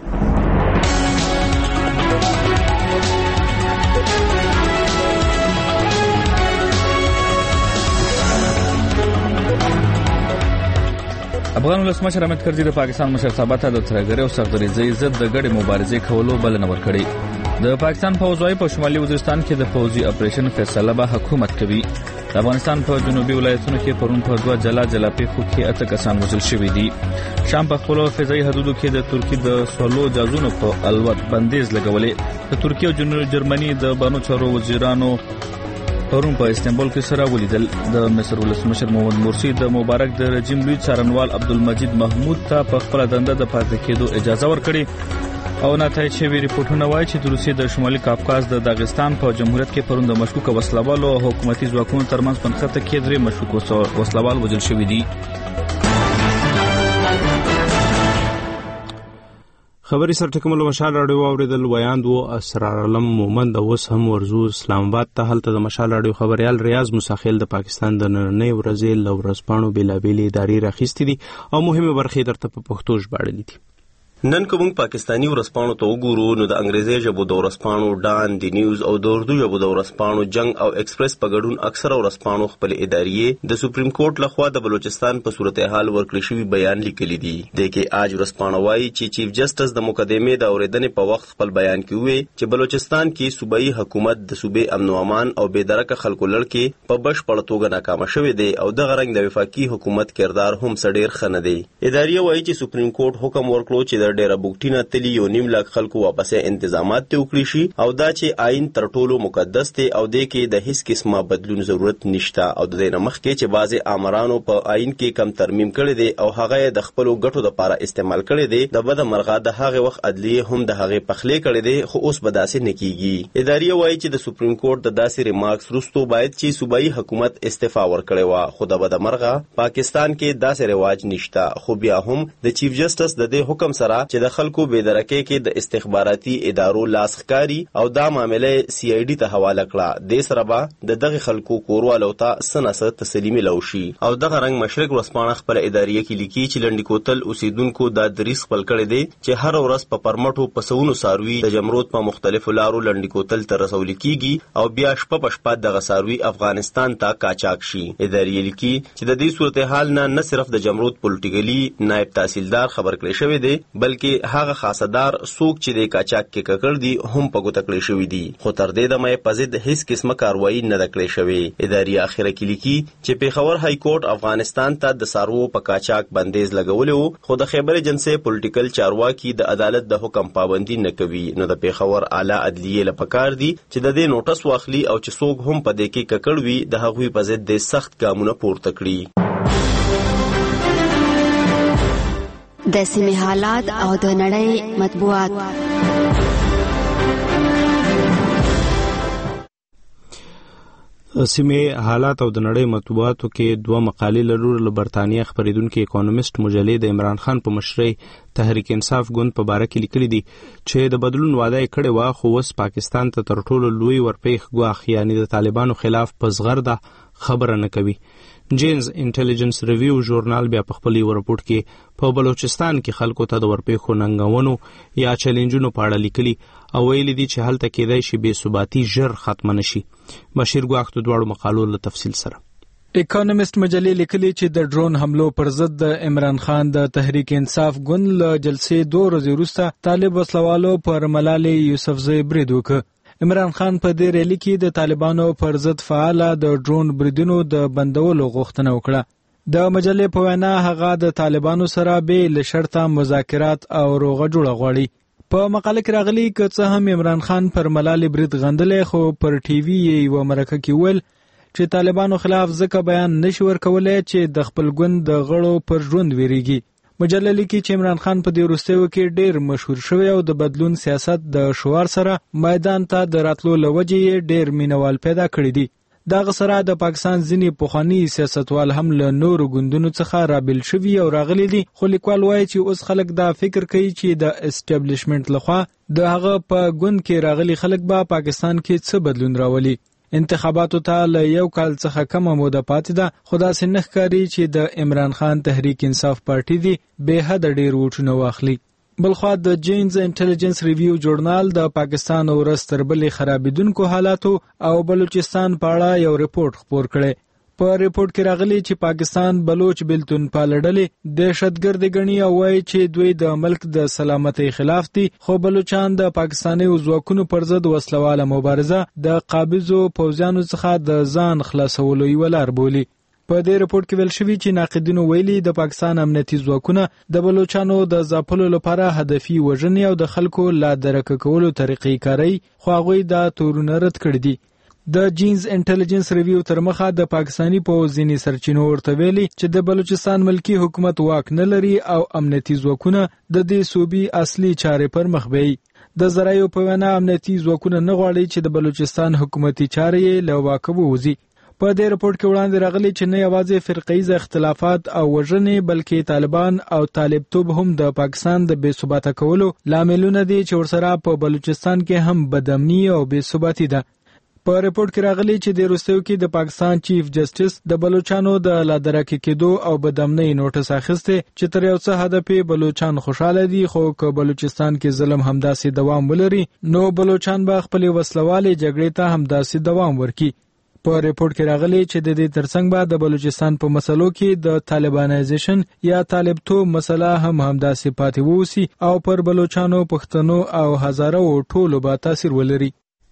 افغان ولسمشر حامد کرزي د پاکستان مشرتابه ته د ترهګرۍ او سختدریزۍ ضد د ګډې مبارزې کولو بلنه ورکړې. د پاکستان فوجي په شمالي وزیرستان کې د فوجي اپریشن فیصله به حکومت کوي. د افغانستان په جنوبي ولایتونو کې پرون په دوه جلا جلا پیښو کې اته کسان وژل شوي دي. شام په خپلو فضایي حدودو کې د ترکیې د سولو جازونو په الوت بندیز لګولې. د ترکیې او جرمني د بانو چارو وزیرانو پرون په استانبول کې سره ولیدل. د مصر ولسمشر محمد مرسی د مبارک د رژیم لوی څارنوال عبدالمجید محمود ته په خپل دنده د پاتې کېدو اجازه ورکړي او نتایج شوي ریپورتونه وایي چې د روسیې د شمالي کافکاز د داغستان په جمهوریت کې پرون د مشکوک وسلوالو او حکومتي ځواکونو ترمنځ په نښته کې درې مشکوک وسلوال وژل شوي دي. خبري سرټکو مل مشال راډیو اوریدل ویاند وو اسرار علم مومند اوس هم ورزو اسلام آباد ته هلته د مشال راډیو خبريال ریاض مساخیل د پاکستان د نړۍ ورځې لورسپانو بلابېلې ادارې راخېستې دي او مهمه برخې درته په پښتو ژباړلې دي. نن کوم پاکستانی ورسپانو ته وګورو نو د انګریزي ژبو د ورسپانو ډان دی نیوز او د اردو ژبو د ورسپانو جنگ او ایکسپریس په ګډون اکثره ورسپانو خپل ادارې د سپریم کورټ لخوا د بلوچستان په صورتحال ورکړی شوی بیان لیکلی دی. د کې اج ورسپانو وايي چې چیف جسټس د مقدمې د اوریدنې په وخت خپل بیان کې وی چې بلوچستان کې صوبایي حکومت د صوبې امن او امان او بېدرکه خلکو لړکې په بشپړ توګه ناکام شوی دی او د غرنګ د وفاقي حکومت کردار هم سړیر خنه دی. ادارې وايي چې سپریم کورټ حکم ورکړو چې د ډېر بوکټینا تلی یو نیم لاک خلکو واپسې انتظامات ته وکړي شي او دا چې آئین تر ټولو مقدس دی او د کې د هیڅ قسمه بدلون ضرورت نشته او د دې مخ کې چې بعضی امرانو په آئین کې کم ترمیم کړي دي او هغه د خپل ګټو لپاره استعمال کړي دي د بد مرغه د هغه وخت عدلیه هم د هغه پخلې کړي دي خو اوس به داسې نه کیږي. ادارې وایي چې د سپریم کورټ د داسې ریمارکس وروسته باید چې صوبایي حکومت استعفا ورکړي وا خو د بد مرغه پاکستان کې داسې رواج نشته خو بیا هم د چیف جسټس د دې حکم سره چې د خلکو بېدرکه کې د استخباراتي ادارو لاسخکاری او دا معاملې سی آی ډي ته حواله کړه. د سره به د دغه خلکو کوروالو ته سناسه تسلیمي لوشي او دغه رنګ مشرق ورسپانه خپل ادارې کې لیکي چې لنډی کوتل اوسیدونکو د دریس خپل کړي دي چې هر ورځ په پرمټو پسونو ساروي د جمرود په مختلفو لارو لنډی کوتل ته رسول کیږي او بیا شپه په شپه دغه ساروي افغانستان ته کاچاک شي. ادارې لیکي چې د دې صورتحال نه نه صرف د جمرود پولیټیکلی نائب تحصیلدار خبر کړی شوی دی بلکې هغه خاصدار سوق چې د کاچاک کې ککړ دي هم په ګوته کړی شوی دي خو تر دې دمه په ضد هیڅ قسمه کاروایی نه کړې شوی. ادارې اخیره کې لیکي چې پیښور های کورټ افغانستان ته د سارو په کاچاک بندیز لګولو خو د خیبر ایجنسی پولیټیکل چارواکي د عدالت د حکم پابندي نه کوي نو د پیښور اعلی عدلیه لپاره دي چې د دې نوټس واخلي او چې څوک هم په دې کې ککړ وي د هغوی په ضد د سخت ګامونه پورته کړي. د سیمې حالات او د نړۍ مطبوعات. سیمې حالات او د نړۍ مطبوعاتو کې دوه مقالې لرو. له برتانیا خبریدونکو اکونومیست مجلې د عمران خان په مشرۍ تحریک انصاف ګوند په باره کې لیکلي دي چې د بدلون وعده یې کړې وه خو اوس پاکستان ته تر ټولو لوی ورپېښ ګواښ یعنی د طالبانو خلاف په زغرده خبره نه کوي. جینز انټيليجنس ریویو ژورنال بیا په خپل یو رپورت کې په بلوچستان کې خلکو ته د ورپېښو ننګونو یا چیلنجونو په اړه لیکلي او ویلي دي چې هلته کېدای شي بې ثباتي ژر ختمه نشي. بشیر ګواښ د دواړو مقالو له تفصیل سره. اکونومیست مجلې لیکلي چې د ډرون حملو پر ضد د عمران خان د تحریک انصاف ګوند له جلسې دوه ورځې وروسته طالب وسلوالو پر ملالۍ یوسفزۍ برید وکړ. عمران خان په دې ریلی کې د طالبانو پر ضد فعاله د ډرون بریدونو د بندولو غوښتنه وکړه. د مجلې په وینا هغه د طالبانو سره به له شرطه مذاکرات او روغه جوړه غواړي. په مقاله کې راغلي که څه هم عمران خان پر ملالۍ برید غندلې خو پر ټي وي یې و مرکه کې ویل چې طالبانو خلاف ځکه بیان نشي ورکولای چې د خپل ګوند د غړو پر ژوند ویریږي. مجله لیکي چې عمران خان په دې وروستیو کې ډېر مشهور شوی او د بدلون سیاست د شعار سره میدان ته د راتلو لوجې یې ډېر مینوال پیدا کړی دي. دغه سره د پاکستان ځینې پخوانی سیاستوال هم له نورو ګوندونو څخه رابل شوي او راغلي دي، خو لیکوال وایي چې اوس خلک دا فکر کوي چې د اسټابلیشمنت لخوا د هغه په ګوند کې راغلي خلک به پاکستان کې څه بدلون راولي. انتخاباتو ته له یو کال څخه کمه موده پاتې ده، خو داسې نه ښکاري چې د عمران خان تحریک انصاف پارټي دي بې حده ډېر ووټونه واخلي. بلخوا د جینز انټيليجنس ریویو ژورنال د پاکستان ورځ تر بلې خرابېدونکو حالاتو او بلوچستان په اړه یو رپورټ خپور کړی. په رپورټ کې راغلي چې پاکستان بلوچ بلتون پالډلې دهشتګرد ګڼي او وایي چې دوی د ملک د سلامتۍ خلاف دي، خو بلوچان د پاکستاني ځواکونو پر ضد وسلواله مبارزه د قابضو پوځیانو څخه د ځان خلاصولو یوه لار بولي. په دې رپورټ کې ویل شوي چې ناقدینو ویلي د پاکستان امنیتي ځواکونه د بلوچانو د ځپلو لپاره هدفي وژنې او د خلکو لا درکه کولو طریقې کاروي، خو هغوی دا تورونه رد کړي دي. د جینز انټيليجنس ریویو تر مخه د پاکستاني پوځ ځینې سرچینو ورته ویلي چې د بلوچستان ملکی حکومت واک نه لري او امنیتي ځواکونه د دې صوبې اصلي چارې پر مخ بیایي. د ذرایعو په وینا امنیتي ځواکونه نه غواړي چې د بلوچستان حکومتي چارې یې له واکه ووځي. په دې رپورټ کې وړاندې راغلي چې نه یوازې فرقیزه اختلافات او وژنې بلکې طالبان او طالبتوب هم د پاکستان د بې ثباته کولو لاملونه دي چې ورسره په بلوچستان کې هم بدامني او بې ثباتي ده. په رپورټ کې راغلي چې د وروستیو کې د پاکستان چیف جسټس د بلوچانو د لادرکه کېدو او بدامنۍ نوټس اخیسته چې تر یو څه هدف بلوچان خوشاله دي، خو که بلوچستان کې ظلم همداسې دوام ولري نو بلوچان به خپل وسلوالې جګړې ته همداسې دوام ورکړي. په ریپورت کې راغلي چې د دې ترڅنګ به د بلوچستان په مسلو کې د طالبانایزیشن یا طالبتوب مسله هم همداسې پاتې ووسی او پر بلوچانو، پښتنو او هزارو ټولو به تاثیر ولري.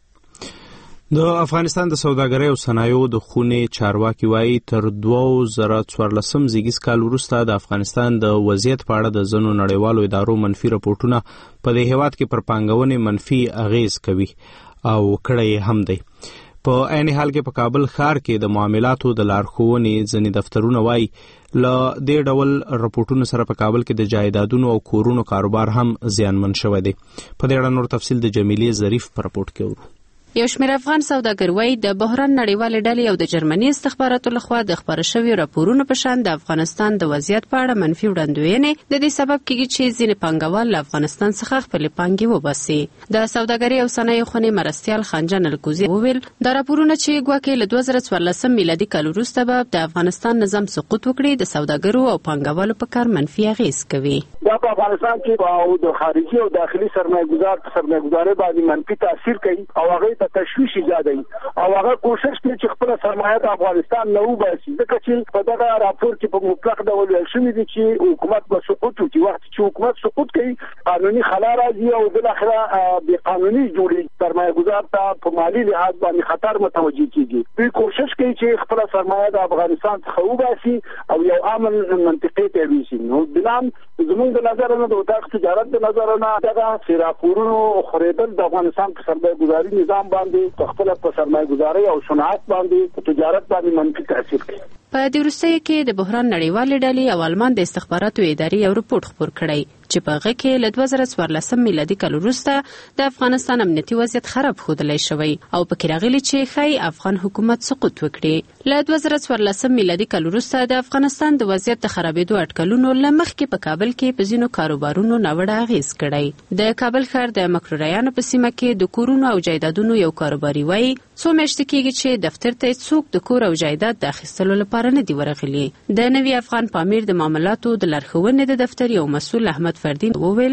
د افغانستان د سوداګرۍ او صنایعو د خونې چارواکي وایي تر دوه زره څوارلسم زیږیز کال وروسته د افغانستان د وضعیت په اړه د ځینو نړیوالو ادارو منفي راپورټونه په دې هیواد کې پر پانګونې منفي اغیز کوي او کړی هم دی. په عین حال کې په کابل ښار کې د معاملاتو د لارښوونې ځینې دفترونه وایي له دې ډول راپورټونو سره په کابل کې د جایدادونو او کورونو کاروبار هم زیانمن شوی دی. په دې اړه نور تفصیل د جمیلې ظریف په راپورټ کې ورو. یو شمېر افغان سوداګر وایي د بحران نړیوالې ډلې او د جرمني استخباراتو لخوا د خپاره شویو راپورونو په شان د افغانستان د وضعیت په اړه منفي وړاندوینې د دې سبب کیږي چې ځینې پانګوال له افغانستان څخه خپلې پانګې وباسي. د سوداګرۍ او صنایعو خونې مرستیال خانجان الکوزي وویل دا راپورونه چې ګواکې له دوه زره څوارلسم میلادي کال وروسته به د افغانستان نظام سقوط وکړي د سوداګرو او پانګوالو په کار منفي اغیز کوي. دا په افغانستان کې او د خارجي او داخلي سرمایه‌ګزار سرمایه‌ګزارۍ باندې منفي تاثیر کوي او هغه ته تشویش ایجاد او هغه کوشش کوي چې خپل سرمایه د افغانستان نه وباسي، ځکه چې په دغه راپور کې په مطلق ډول ویل شوی دی چې حکومت به سقوط وکړي. وخت چې حکومت سقوط کوي قانوني خلا راځي او بالاخره بې قانوني جوړي سرمایه‌ګزار ته په مالی لحاظ باندې خطر متوجه کیږي. دوی کوشش کوي چې خپل سرمایه د افغانستان څخه وباسي او یو امن منطقې ته ویسي. نو بلان زموږ د نظر نه د وطن تجارت د نظر نه دغه راپورونو خریدل د افغانستان په سرمایه‌ګزاري نظام باندې خپل په سرمایه‌ګزاري او صنعت باندې تجارت باندې منفي تاثیر کوي. په دې وروستیو کې د بحران نړیوالې ډلې او آلمان د استخباراتو ادارې یو رپورټ خپور کړی چې په هغه کې له دوه زره څوارلسم میلادي کال وروسته د افغانستان امنیتي وضعیت خراب ښودلی شوی او پکې راغلي چې ښایي افغان حکومت سقوط وکړي. له دوه زره څوارلسم میلادي کال وروسته د افغانستان د وضعیت د خرابېدو اټکلونو له مخکې په کابل کې په ځینو کاروبارونو ناوړه اغیز کړی. د کابل ښار د مکروریانو په سیمه کې د کورونو او جایدادونو یو کاروباري وایي څو میاشتې کېږي چې دفتر ته څوک د کور او جایداد د اخیستلو لپاره نه دی ورغلي. د نوي افغان پامیر د معاملاتو د لارښوونې د دفتر یو مسؤل احمد فردین وویل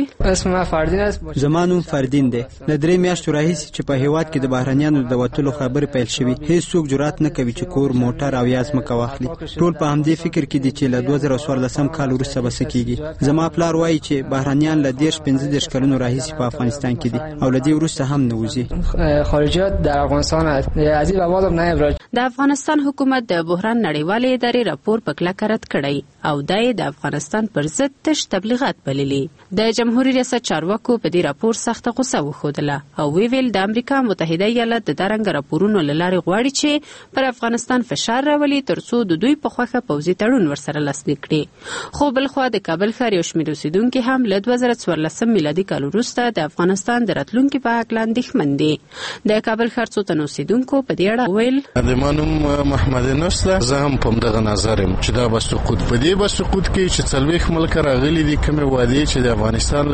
زما نوم فردین دی. له درې میاشتو راهیسې چې په هیواد کې د بهرنیانو د وتلو خبرې پیل شوي هیڅ څوک جرأت نه کوي چې کور، موټر او یا ځمکه واخلي. ټول په همدې فکر کې دي چې له دوه زره څوارلسم کال وروسته به څه کېږي. زما پلار وایي چې بهرنیان له دېرش پنځه دېرش کلونو راهیسې په افغانستان کې دي او له دې وروسته هم نه وځي. خارجیات در افغانستان عجیب आवाज هم نه راځي. د افغانستان حکومت د بحران نړیوالې ادارې راپور په کلکه رد کړی او دا د افغانستان پر ضد تش تبلیغات بللي. د جمهوریت ریاست چارواکو په دې راپور سخته غوسه وښودله او وی ویل د امریکا متحده ایالات د دارنګ راپورونو له لارې غواړي چې پر افغانستان فشار راولي ترڅو د دوی په خوښه پوځي تړون ورسره لاسلیک کړي. خو بلخوا د کابل ښار یو شمېر اوسیدونکي هم له دوه زره څوارلسم میلادي کال وروسته د افغانستان د راتلونکي په هکله اندېښمن دي. د کابل ښار څو تنو اوسیدونکو په دې اړه ویل مانوم محمد نصر زه هم په دغه نظر یم چې دا به سقوط په دې به سقوط کې چې څلوېښت ملک راغلي دي کومې وعدې چې د افغانستان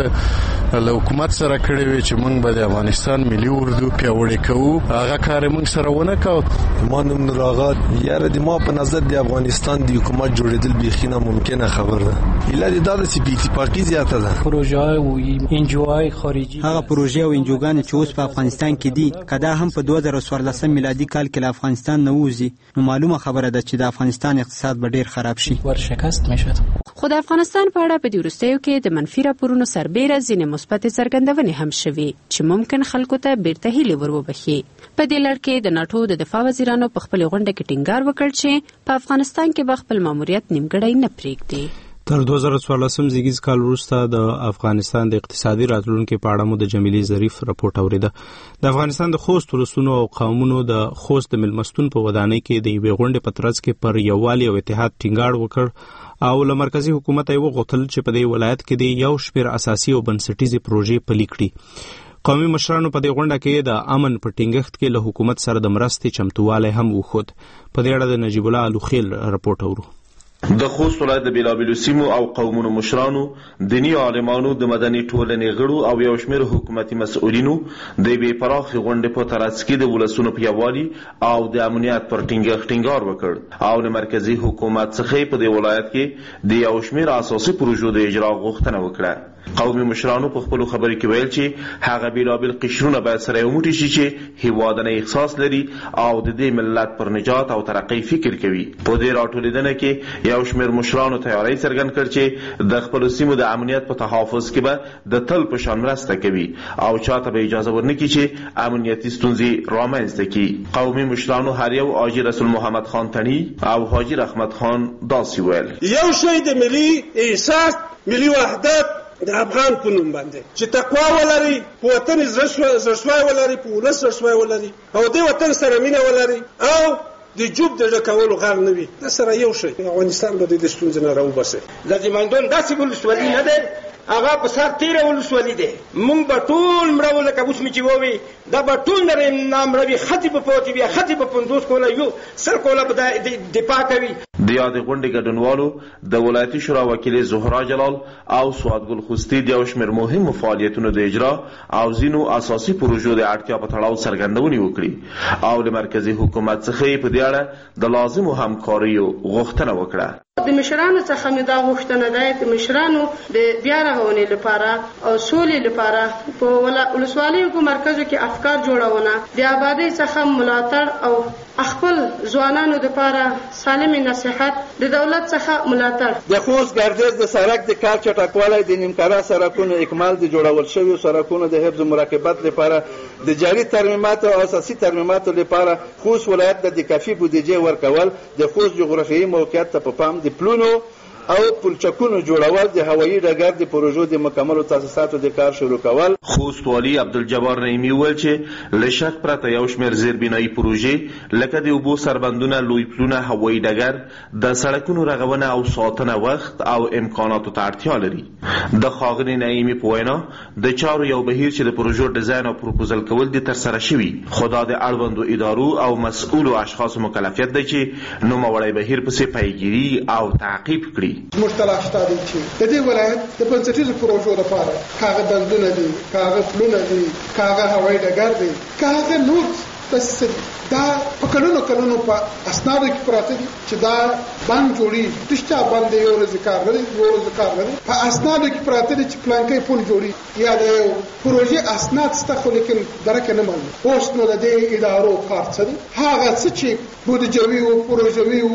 له حکومت سره کړې وي چې موږ به د افغانستان ملي اردو پیاوړی کوو هغه کار موږ سره ونه کوو. مانوم نور آغا یاره د ما په نظر د افغانستان د حکومت جوړېدل بیخي ناممکنه خبر ده. ایله د داسې بې اتفاقي زیاته ده. پروژه او انجوای خارجي هغه پروژه او انجوګان چې اوس په افغانستان کې دي کدا هم په دوه زره څوارلسم میلادي کال کې له افغانستان نه وځي نو معلومه خبره ده چې د افغانستان اقتصاد به ډیر خراب شي ورشکست میشه. خو د افغانستان په اړه په دې وروستیو کې د منفي راپورونو سربېره ځینې مثبت څرګندونې هم شوي چې ممکن خلکو ته بیرته هیلې ور وبخي. په دې لړ کې د ناټو د دفاع وزیرانو په خپل غونډه کې ټینګار وکړ چې په افغانستان کې به خپل ماموریت نیمګړی نه پرېږدي. تر دوه زره څوارلسم زیږیز کال وروسته د افغانستان د اقتصادي راتلونکي په اړه مو د جمیلې ظریف راپورټ اوریده. د افغانستان د خوست ولسونو او قومونو د خوست د ملمستون په ودانۍ کې د یوې غونډې په ترڅ کې پر یووالي او اتحاد ټینګار وکړ او له مرکزی حکومت یې وغوښتل چې په دې ولایت کې د یو شمېر اساسي او بنسټیزې پروژې پلي کړي. قومي مشرانو په دې غونډه کې د امن په ټینګښت کې له حکومت سره د مرستې چمتووالی هم وښود. په دې اړه د نجیب الله الوخیل راپورټ اورو. د خوست ولایت د بیلابیلو سیمو او قومونو مشرانو، دینی عالمانو، د مدني ټولنې غړو او یو شمېر حکومتي مسؤلینو د یوې پراخې غونډې په ترڅ کې د ولسونو په یووالي او د امنیت پر ټینګښت ټینګار وکړ او د مرکزي حکومت څخه په دې ولایت کې د یو شمېر اساسي پروژو د اجرا غوښتنه وکړه. قومي مشرانو په خپل خبرو کې ویل چې هغه بیلابیل قشرونه باید سره یو موټی شي چې هیوادنه احساس لري او د دې ملت پر نجات او ترقۍ فکر کوي. په دې راټولېدنه کې یو شمېر مشرانو تیاری څرګند کړ چې د خپل سیمو د امنیت په تحفظ کې به د تل په شان مرسته کوي او چاته به اجازه ورنکړي چې امنیتي ستونزې رامنځته کړي. قومي مشرانو هر یو حاجی رسول محمد خان تنی او حاجی رحمت خان داسې ویل: یو شی د ملي احساس، ملي وحدت د افغان په نوم باندې چې تقوا ولري، په وطن زړسوی ولري، په ولس زړسوی ولري او د وطن سره مینه ولري او د جوب د ډکولو غر نه وي، دا سره یو شی افغانستان به د دې ستونزې نه راوباسي. لازمندون داسې ولسوالي نه ده، هغه په سر تیره ولسوالي ده. مونږ به ټول مړه لکه اوس مې چې ووي دا به ټول نرې نامروي ښځې به پاتې وي، ښځې به پنځوس کوله یو سل کوله به دفاع کوي. د یادې غونډې ګډونوالو د ولایتي شورا وکیلې زهرا جلال او سوادګل خوستي د یو شمېر مهمو فعالیتونو د اجرا او ځینو اساسي پروژو د اړتیا په تړاو څرګندونې وکړي او له مرکزي حکومت څخه یې په دې اړه د لازمو همکاریو غوښتنه وکړه. د مشرانو څخه مې دا غوښتنه ده د مشرانو د بیا رغونې لپاره او سولې لپاره په ولسوالیو په مرکزو کې افکار جوړونه، د آبادۍ څخه ملاتړ او خپل ځوانانو لپاره سالم نصيحت، د دولت څخه ملاتړ. د خوست ګردیز د سړک د کار چټکوالی، د نیمکاره سړکونو اکمال، د جوړول شویو سړکونو د حفظ مراقبت لپاره، د جاري ترمیماتو او اساسي ترمیماتو لپاره خوست ولایت د کافي بودیجې ورکول، د خوست جغرافیایي موقعیت ته په پام د پلونو او پلچکونو جوړول، د هوایي ډګر د پروژو د مکملو تاسیساتو د کار شروع کول. خوست والی عبدالجبار نعیمي وویل چې له شک پرته یو شمېر زیربنایي پروژې لکه د اوبو سربندونه، لوی پلونه، هوایي ډګر، د سړکونو رغونه او ساتنه وخت او امکاناتو ته اړتیا لري. د ښاغلي نعیمي په وینا د چارو یو بهیر چې د پروژو ډیزاین او پروپوزل کول دي ترسره شوي، خو دا د اړوندو ادارو او مسؤلو اشخاصو مکلفیت دی چې نوموړی بهیر پسې پیگیري او تعقیب کړي. موږ تلاش تا دی چې د دې ولایت د بنسټیزو پروژو لپاره کاغه بندونه دي، کاغه پلونه دي، کاغه هوایي ډګر دی، کاغه نور بس دا په کلونو کلونو په اسنادو کې پراته دي چې دا بند جوړي تشتا بند یو ورځ کار لري، یو ورځ کار لري، په اسنادو کې پراته دي چې پلانکې پون جوړي یا د پروژې اسناد سته، خو لیکن درکه نه معلوم اوس نو د دې ادارو کار څه دی، هغه څه چې بودیجوي او پروژوي او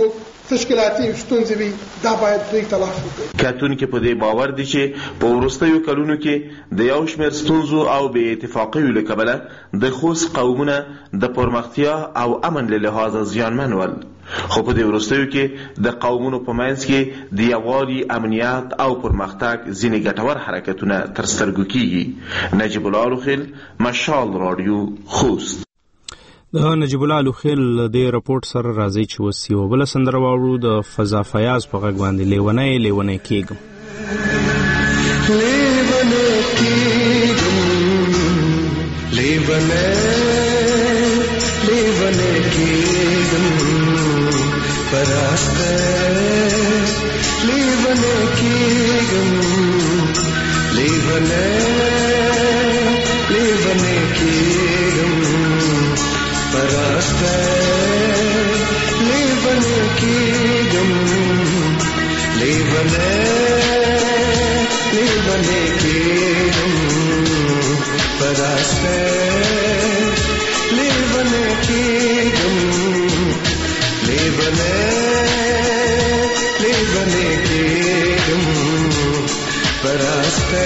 تشکیلاتي ستونزې وي دا باید دوی تلاش وکړي. کتونکي په دې باور دي چې په وروستیو کلونو کې د یو شمېر ستونزو او بې اتفاقیو له کبله د خوست قومونه د پرمختیا او امن له لحاظه زیانمن ول، خو په دې وروستیو کې د قومونو په منځ کې د یووالي، امنیت او پرمختګ ځینې ګټور حرکتونه تر سترګو کیږي. نجیب الله لوخیل، مشال رادیو، خوست. د نجیب الله لوخیل د راپورټ سره راځي چې وسی او بل سندره واورو د فضا فیاض په غږ باندې لیونی لیونی کېږم لیونی کېږم لیونی لیونی کېږم پراسته لیونی کېږم لیونی لیونی کېږم پراسته لیونی کېږم لیونی لیونی کېږم پراسته لیونی کېږم لیونی لیونی کېږم پراسته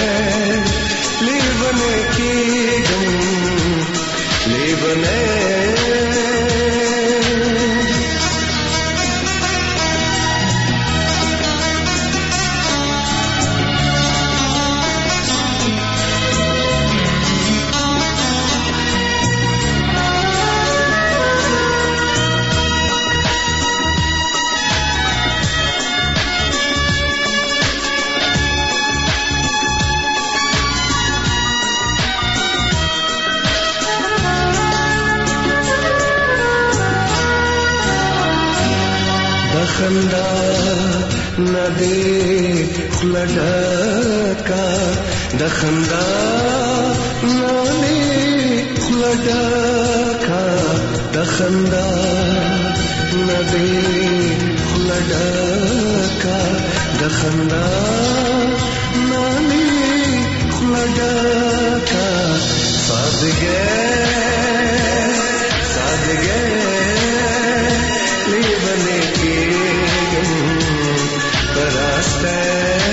لیونی کېږم لیونی خندا ندی خلډکا د خندا ندی خلډکا د خندا ندی خلډکا د خندا ندی خلډکا سادګه سادګه لیونی کېږم پراسته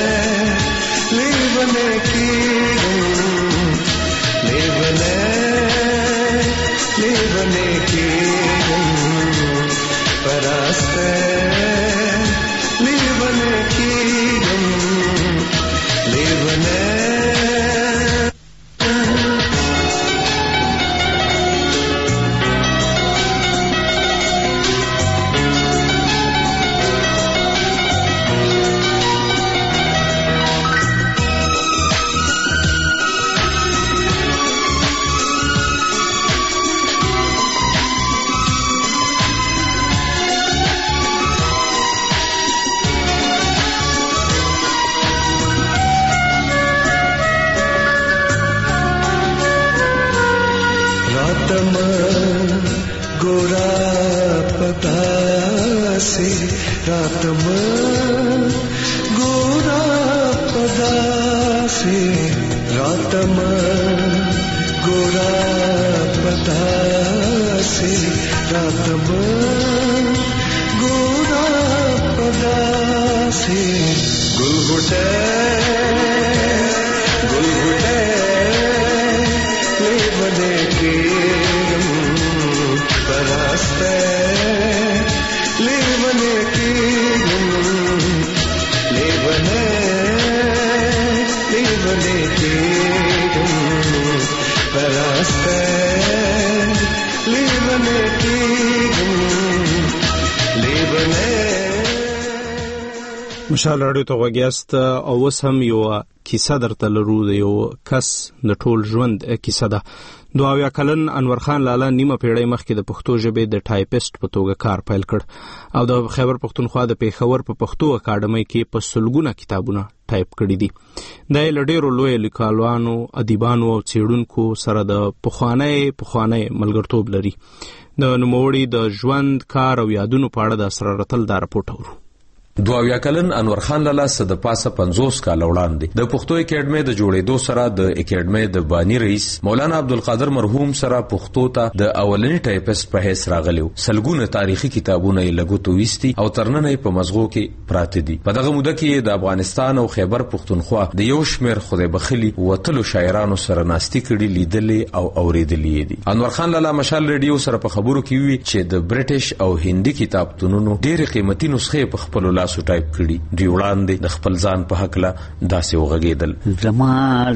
لیونی کېږم لیونی لیونی کېږم پراسته لیونی کېږم لیونی रातम गोरा पदा से रातम गोरा पदा से रातम गोरा पदा से गुलगुटे गुलगुटे लेवने के परास्ते लेवने की लेवने लेवने की परास्ते लेवने की लेवने مشال راډیو ته وګیاست او اوس هم یو کیسه درته لرو د یو کس د ټول ژوند کیسه ده. دوه اویا کلن انور خان لالا نیمه پیړۍ مخکې د پښتو ژبې د ټایپسټ په توګه کار پیل کړ او د خیبر پښتونخوا د پیښور په پښتو اکاډمۍ کې په سلګونه کتابونه ټایپ کړي دي. دا یې له ډېرو لویو لیکوالانو، ادیبانو او څېړونکو سره د پخوانی پخوانی ملګرتوب لري. د نوموړي د ژوند، کار او یادونو په اړه د اسرار رتل دا راپورټ اورو. دوه اویا کلن انور خان لالا څه د پاسه پنځوس کاله وړاندې د پښتو اکیډمۍ د جوړېدو سره د اکیډمۍ د بانی رئیس مولانا عبدالقادر مرحوم سره پښتو ته د اولنی ټایپسټ په حیث راغلی. سلګونه تاریخي کتابونه یې لګوتو ویستي او ترننه یې په مزغو کې پراته دي. په دغه موده کې د افغانستان او خیبر پښتونخوا د یو شمېر خدای بخلي وتلو شاعرانو سره ناستي کړي، لیدلې او اورېدلې دي. انور خان لالا مشال ریډیو سره په خبرو کې وی چې د برټش او هندي کتابتونونو ډېرې قیمتي نسخې په خپل لاسو ټایپ کړي. دی وړاندې د خپل ځان په حق له داسې وغږېدل. زما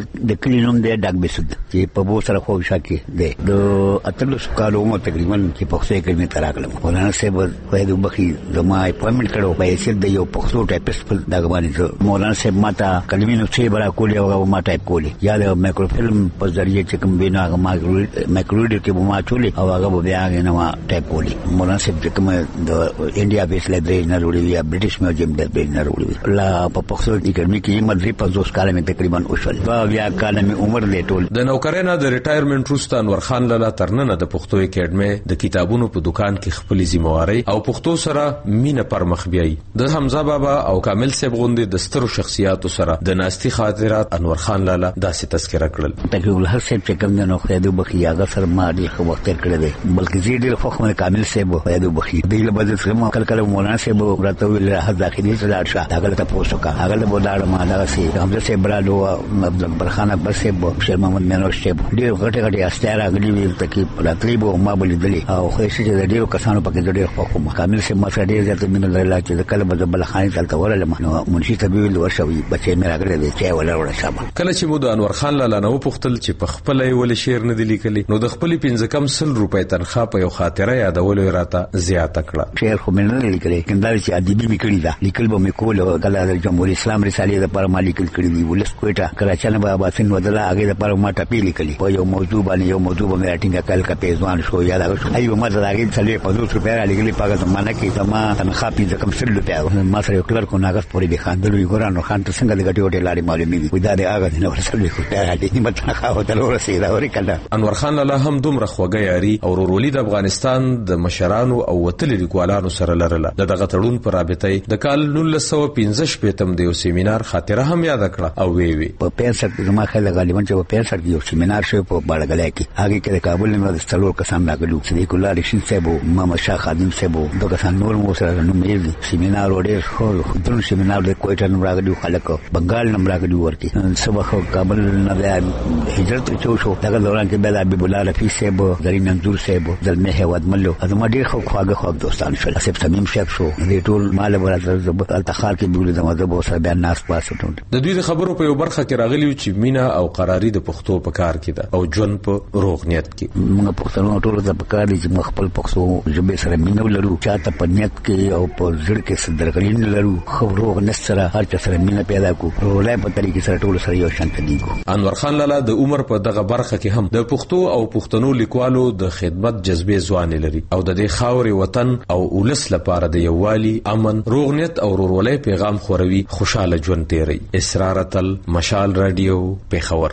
د کلي نوم دی ډاک بسود چې په بو سره خو شاکي دی د اتلس کالو عمر تقریبا چې پښتو اکیډمۍ ته راغلم. مولانا صاحب وایي بخي زما اپوینټمنټ کړو په حیثیت د یو پښتو ټایپسټ په دغه باندې. مولانا صاحب ماته کلمې نسخې برا کولې او ما ټایپ کولې یا د مایکرو فلم په ذریعه چې کوم بنا هغه مایکرو ریډر کې ما چولې او هغه بیا هغه نو ټایپ کولې. مولانا صاحب چې کوم د انډیا بیس لایبرری نه وروړي یا برټش میوزیم د نه وروړي لا په پښتو اکیډمۍ کې مدري په دوه کال مې تقریبا وشول. بیا کال مې عمر دی ټول. د نوکرینه د ریټایرمنټ وروسته انور خان لالا ترننه د پښتو اکیډمۍ د کتابونو په دکان کې خپل ذمہواری او پښتو سره مینه پر مخ بیاي. د حمزه بابا او کامل صاحب غوندې د سترو شخصیاتو سره د ناستي خاطرات انور خان لالا داسې تذکرہ کړل. تقریبا هر څه چې کوم نه خو د بخي هغه سره ما ډېر خو وخت کړی دی، بلکې زه ډېر خو خو کامل صاحب په د بخي د بده سره کله کله مولانا صاحب راته ویل هغه داخلي سره ارشا هغه ته پوسټ کا هغه له بولاړ ما دا سي حمزه صاحب برالو عبد البرخان بس صاحب شیر محمد مینوش صاحب ډېر غټه غټه استعاره غلي ویل تکي راتلی بو ما بل دلی او خو شي د ډېر کسانو پکې ډېر خو خو کامل صاحب ما سره ډېر ځته مين الله چې کله بده بل خان تلته ورل نو منشي ته ویل ورشوي بچي مې راغله دي چې ولا ولا شابه. کله چې مو د انور خان لالا نو پختل چې په خپل ول شعر نه دي لیکلي نو د خپل پنځه کم سل روپۍ تنخواه په یو خاطره یادول راته زیاته کړه. شعر خو مې نه لیکلي کنده چې ادبي مې کړی دا لیکل به مې کول کله د جمهوریت اسلام رسالې د پر مالک کړی دی ولس کوټه کراچۍ نه بابا سین ودلا هغه د پر ما ټاپی لیکلي په یو موضوع باندې یو موضوع باندې اټینګ کال کا پیزوان شو یا دا شو ایو ما دا هغه څلې په دوه روپیا لیکلي په زمانہ کې زما تنخواه پیځه کم سل روپیا ما سره کلر کو ناګس پورې به خاندلو ګورانو خان ته څنګه د غټي وټه لاړې معلومي وي دا د هغه نه ورسول کوټه دې مت تنخواه ته ورسېدا ورې کله. انور خان لالا هم دومره خوګه یاري او ورولي د افغانستان د مشرانو او وتلي لیکوالانو سره لرله. دغه تړون پر رابطه د کال نولس سوه پنځه شپږم د یو سیمینار خاطره هم یاد کړه او وی وی په پنځه زما خل غالبا چې په پنځه کې یو سیمینار شو په باړګلای کې هغه کې د کابل نه د ستلور کسان راغلو صدیق الله رشید صاحب محمد شاه خادم صاحب دغه کسان نور مو سره نو مې سیمینار وړي خو دغه سیمینار د کوټه نه راغلو خلک بنگال نه راغلو ورته سبا خو کابل نه هجرت شو شو دغه دوران کې بل حبیب الله رفیع صاحب زرین منظور صاحب زلمه هواد ملو ازما ډیر خو خواږه خو دوستان شول اسب تمیم شیخ شو دې ټول مال ورته التخار کې بوله د مذهب او سره بیان ناس پاسو ټول د دوی د خبرو په یو برخه کې راغلی چې مینا او قراری د پښتو په کار کې ده او جون په روغ نیت کې موږ پښتنو ټول د په کار دي چې خپل پښتو ژبه سره مینه ولرو چاته په نیت کې او په ځړ کې صدرغلین لرو خو روغ نس سره هر چا سره مینه پیدا کو رولای په طریقې سره ټول سره یو شان دي. انور خان لالا د عمر په دغه برخه کې هم د پښتو او پښتنو لیکوالو د خدمت جذبې ځوان لري او د دې خاوري وطن او ولس لپاره د یووالي امن روغ نیت او ورولای پیغام خوروي خوشاله ژوند تیری. اسرارتل مشال رادیو پیښور.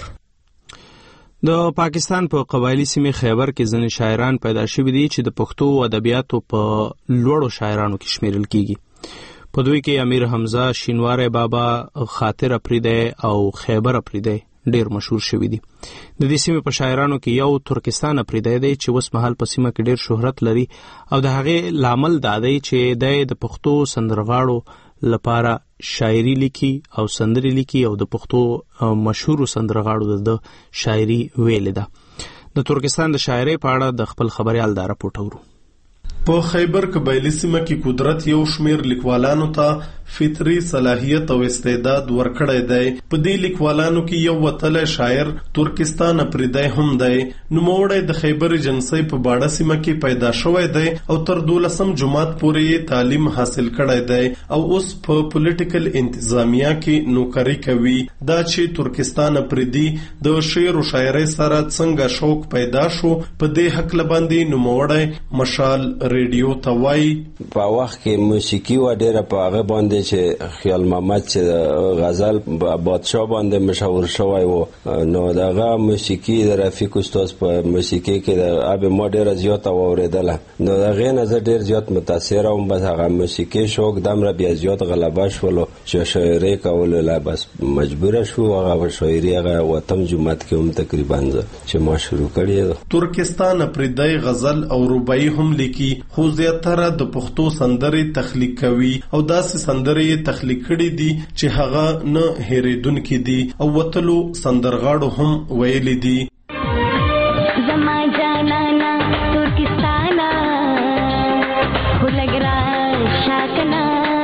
د پاکستان په قبایلی سیمې خیبر کې ځینې شاعران پیدا شوي دي چې د پښتو ادبیاتو په لوړو شاعرانو کې شمیرل کیږي. په دوی کې امیر حمزه، شینواری بابا، خاطر افریدی او خیبر افریدی ډیر مشهور شوي دي. د دې سیمې په شاعرانو کې یو ترکستان افریدی دی چې اوس مهال په سیمه کې ډیر شهرت لري او د هغې لامل دا دی چې د پښتو سندرغاړو لپاره شاعري لیکي او سندري لیکي او د پښتو مشهور سندرغاړو د شاعري ویل ده. د ترکستان د شاعرۍ په اړه د خپل خبريال دا راپورټ اورو. په خیبر قبایلی سیمه کې قدرت یو شمیر لیکوالانو ته فطری صلاحیت او استعداد ورکړی دی. په دې لیکوالانو کې یو وتلی شاعر ترکستان افریدی هم دی. نوموړی د خیبر ایجنسۍ په باړه سیمه کې پیدا شوی دی او تر دولسم جماعت پورې تعلیم حاصل کړی دی او اوس په پولیټیکل انتظامیه کې نوکری کوي. دا چې ترکستان افریدی د شعر او شاعرۍ سره څنګه شوق پیدا شو په دې حق لباندې نوموړی مشال ریډیو ته وایي په وخت کې موسیقي و ډیره په هغه باندې چې خیال محمد چې غزل بادشاه باندې مشهور شوی و نو دغه موسیقي د رفیق استاد په موسیقي کې د اب ما ډیره زیاته اوریدله نو دغه نظر ډیر زیات متاثر وم بس هغه موسیقي شوق دمره بیا زیات غلبه شولو چې شاعري کول لا بس مجبور شو هغه شاعري هغه وطن جمعت کې هم تقریبا چې ما شروع کړی. ترکستان پردای غزل او رباعي هم لیکي خو زیاتره د پښتو سندرې تخلیق کوي او داسې سندرې تخلیق کړي دي چې هغه نه هېریدونکي دي او وتلو سندرغاړو هم ویلي دي. زما جانانا ترکستانا خو لګ را شاکنا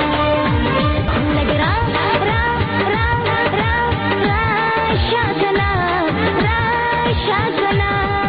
لګ را را را را را شاکنا را شاکنا.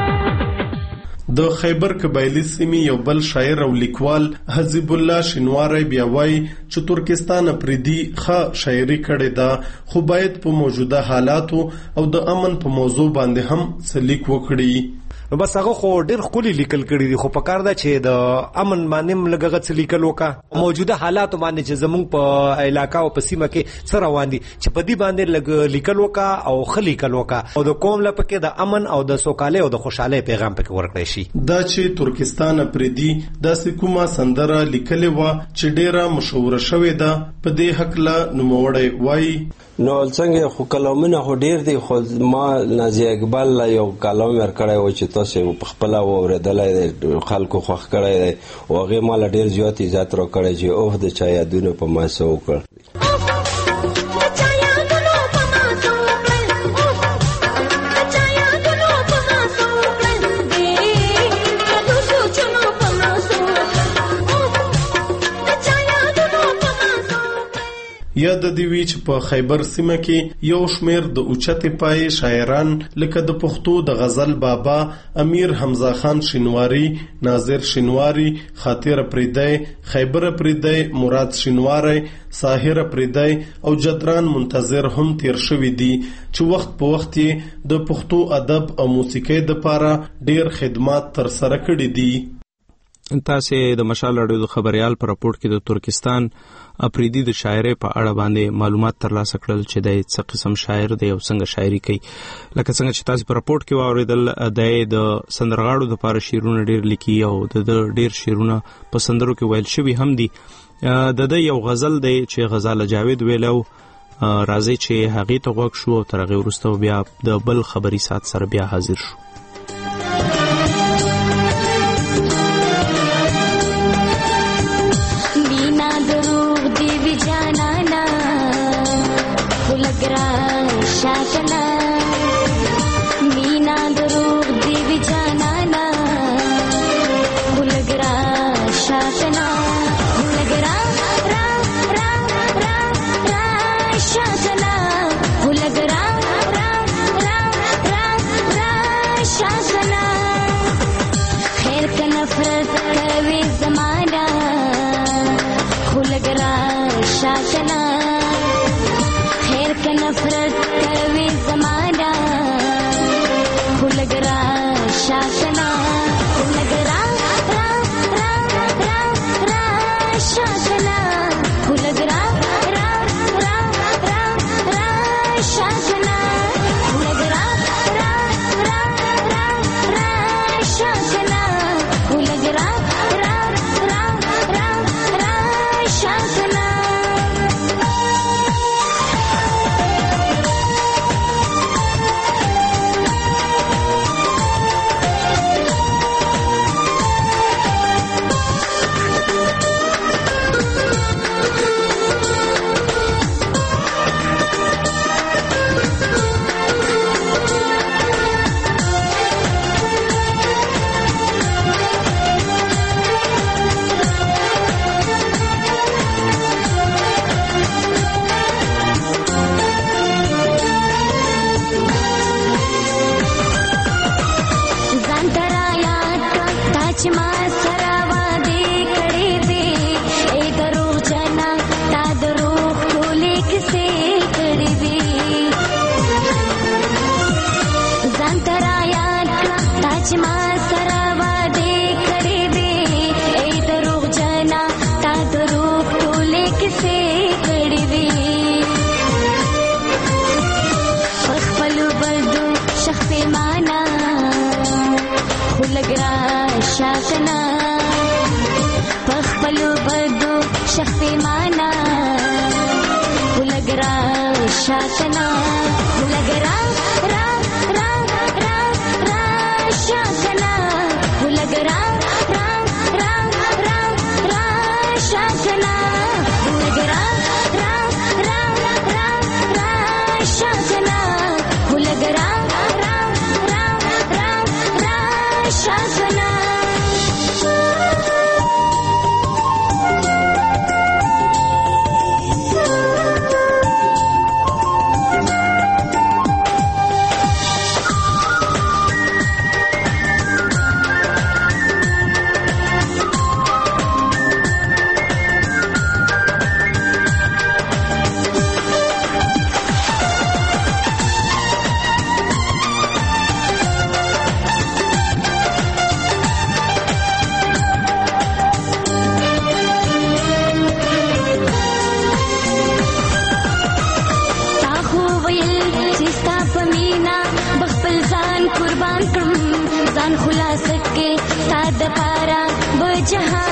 د خیبر قبایلی سیمې یو بل شاعر او لیکوال حزب الله شینواری بیا وایي چې ترکستان پردي ښه شاعري کړې ده خو باید په موجوده حالاتو او د امن په موضوع باندې هم څه لیک وکړي. نو بس هغه خو ډېر ښکلي لیکل کړي دي خو پکار ده چې د امن باندې هم لږ هغه څه لیکل وکړه موجوده حالاتو باندې چې زموږ په علاقه او په سیمه کې څه روان دي چې په دې باندې لږ لیکل وکړه او ښه لیکل وکړه او د قوم له پکې د امن او د سوکالۍ او د خوشحالۍ پیغام پکې ورکړی شي. دا چې ترکستان پردي داسې کومه سندره لیکلې وه چې ډېره مشهوره شوې ده په دې هکله نوموړی وایي نو څنګه خو کلامونه خو ډیر دي خو ما نازي اقبال یو کلام ورکړی و چې تاسو په خپل اوریدلای خلکو خوښ کړی دی او هغه مال ډیر زیات عزت را کړی چې اوه د چا یادونه په ما سو کړ. یا د دې وی چې په خیبر سیمه کې یو شمیر د اوچتې پای شاعران لکه د پښتو د غزل بابا امیر حمزه خان شینواری، ناظر شینواری، خاطر پریدای، خیبر پریدای، مراد شینواری، ساحر پریدای او جدران منتظر هم تیر شوی دي چې وخت په وخت د پښتو ادب او موسیقۍ لپاره ډیر خدمات تر سره کړي دي. تاسو د مشال اړو د خبريال پر راپورټ کې د ترکستان اپریدي د شاعرۍ په اړه باندې معلومات ترلاسه کړل چې د څه قسم شاعر دی او څنګه شاعري کوي. لکه څنګه چې تاسو په راپورټ کې واوریدل د سندرغاړو د لپاره شعرونه ډیر لیکي او د ډیر شعرونه په سندرو کې ویل شوی هم دي. د د یو غزل دی چې غزاله جاوید ویلو راځي چې هغه ته غوښ شو او تر هغه وروسته بیا د بل خبري سات سره بیا حاضر شو. मा सरावा दे करे बे ए شخ پیمانا خو لږ راشه کنه په خپلو بدو شخ پیمانا خو لږ راشه کنه خو لږ را را را را راشه کنه خو لږ را را را را راشه کنه خو لږ را را را را راشه کنه خو لږ را را را را راشه کنه ځان خلاص کې تا د پاره به جهان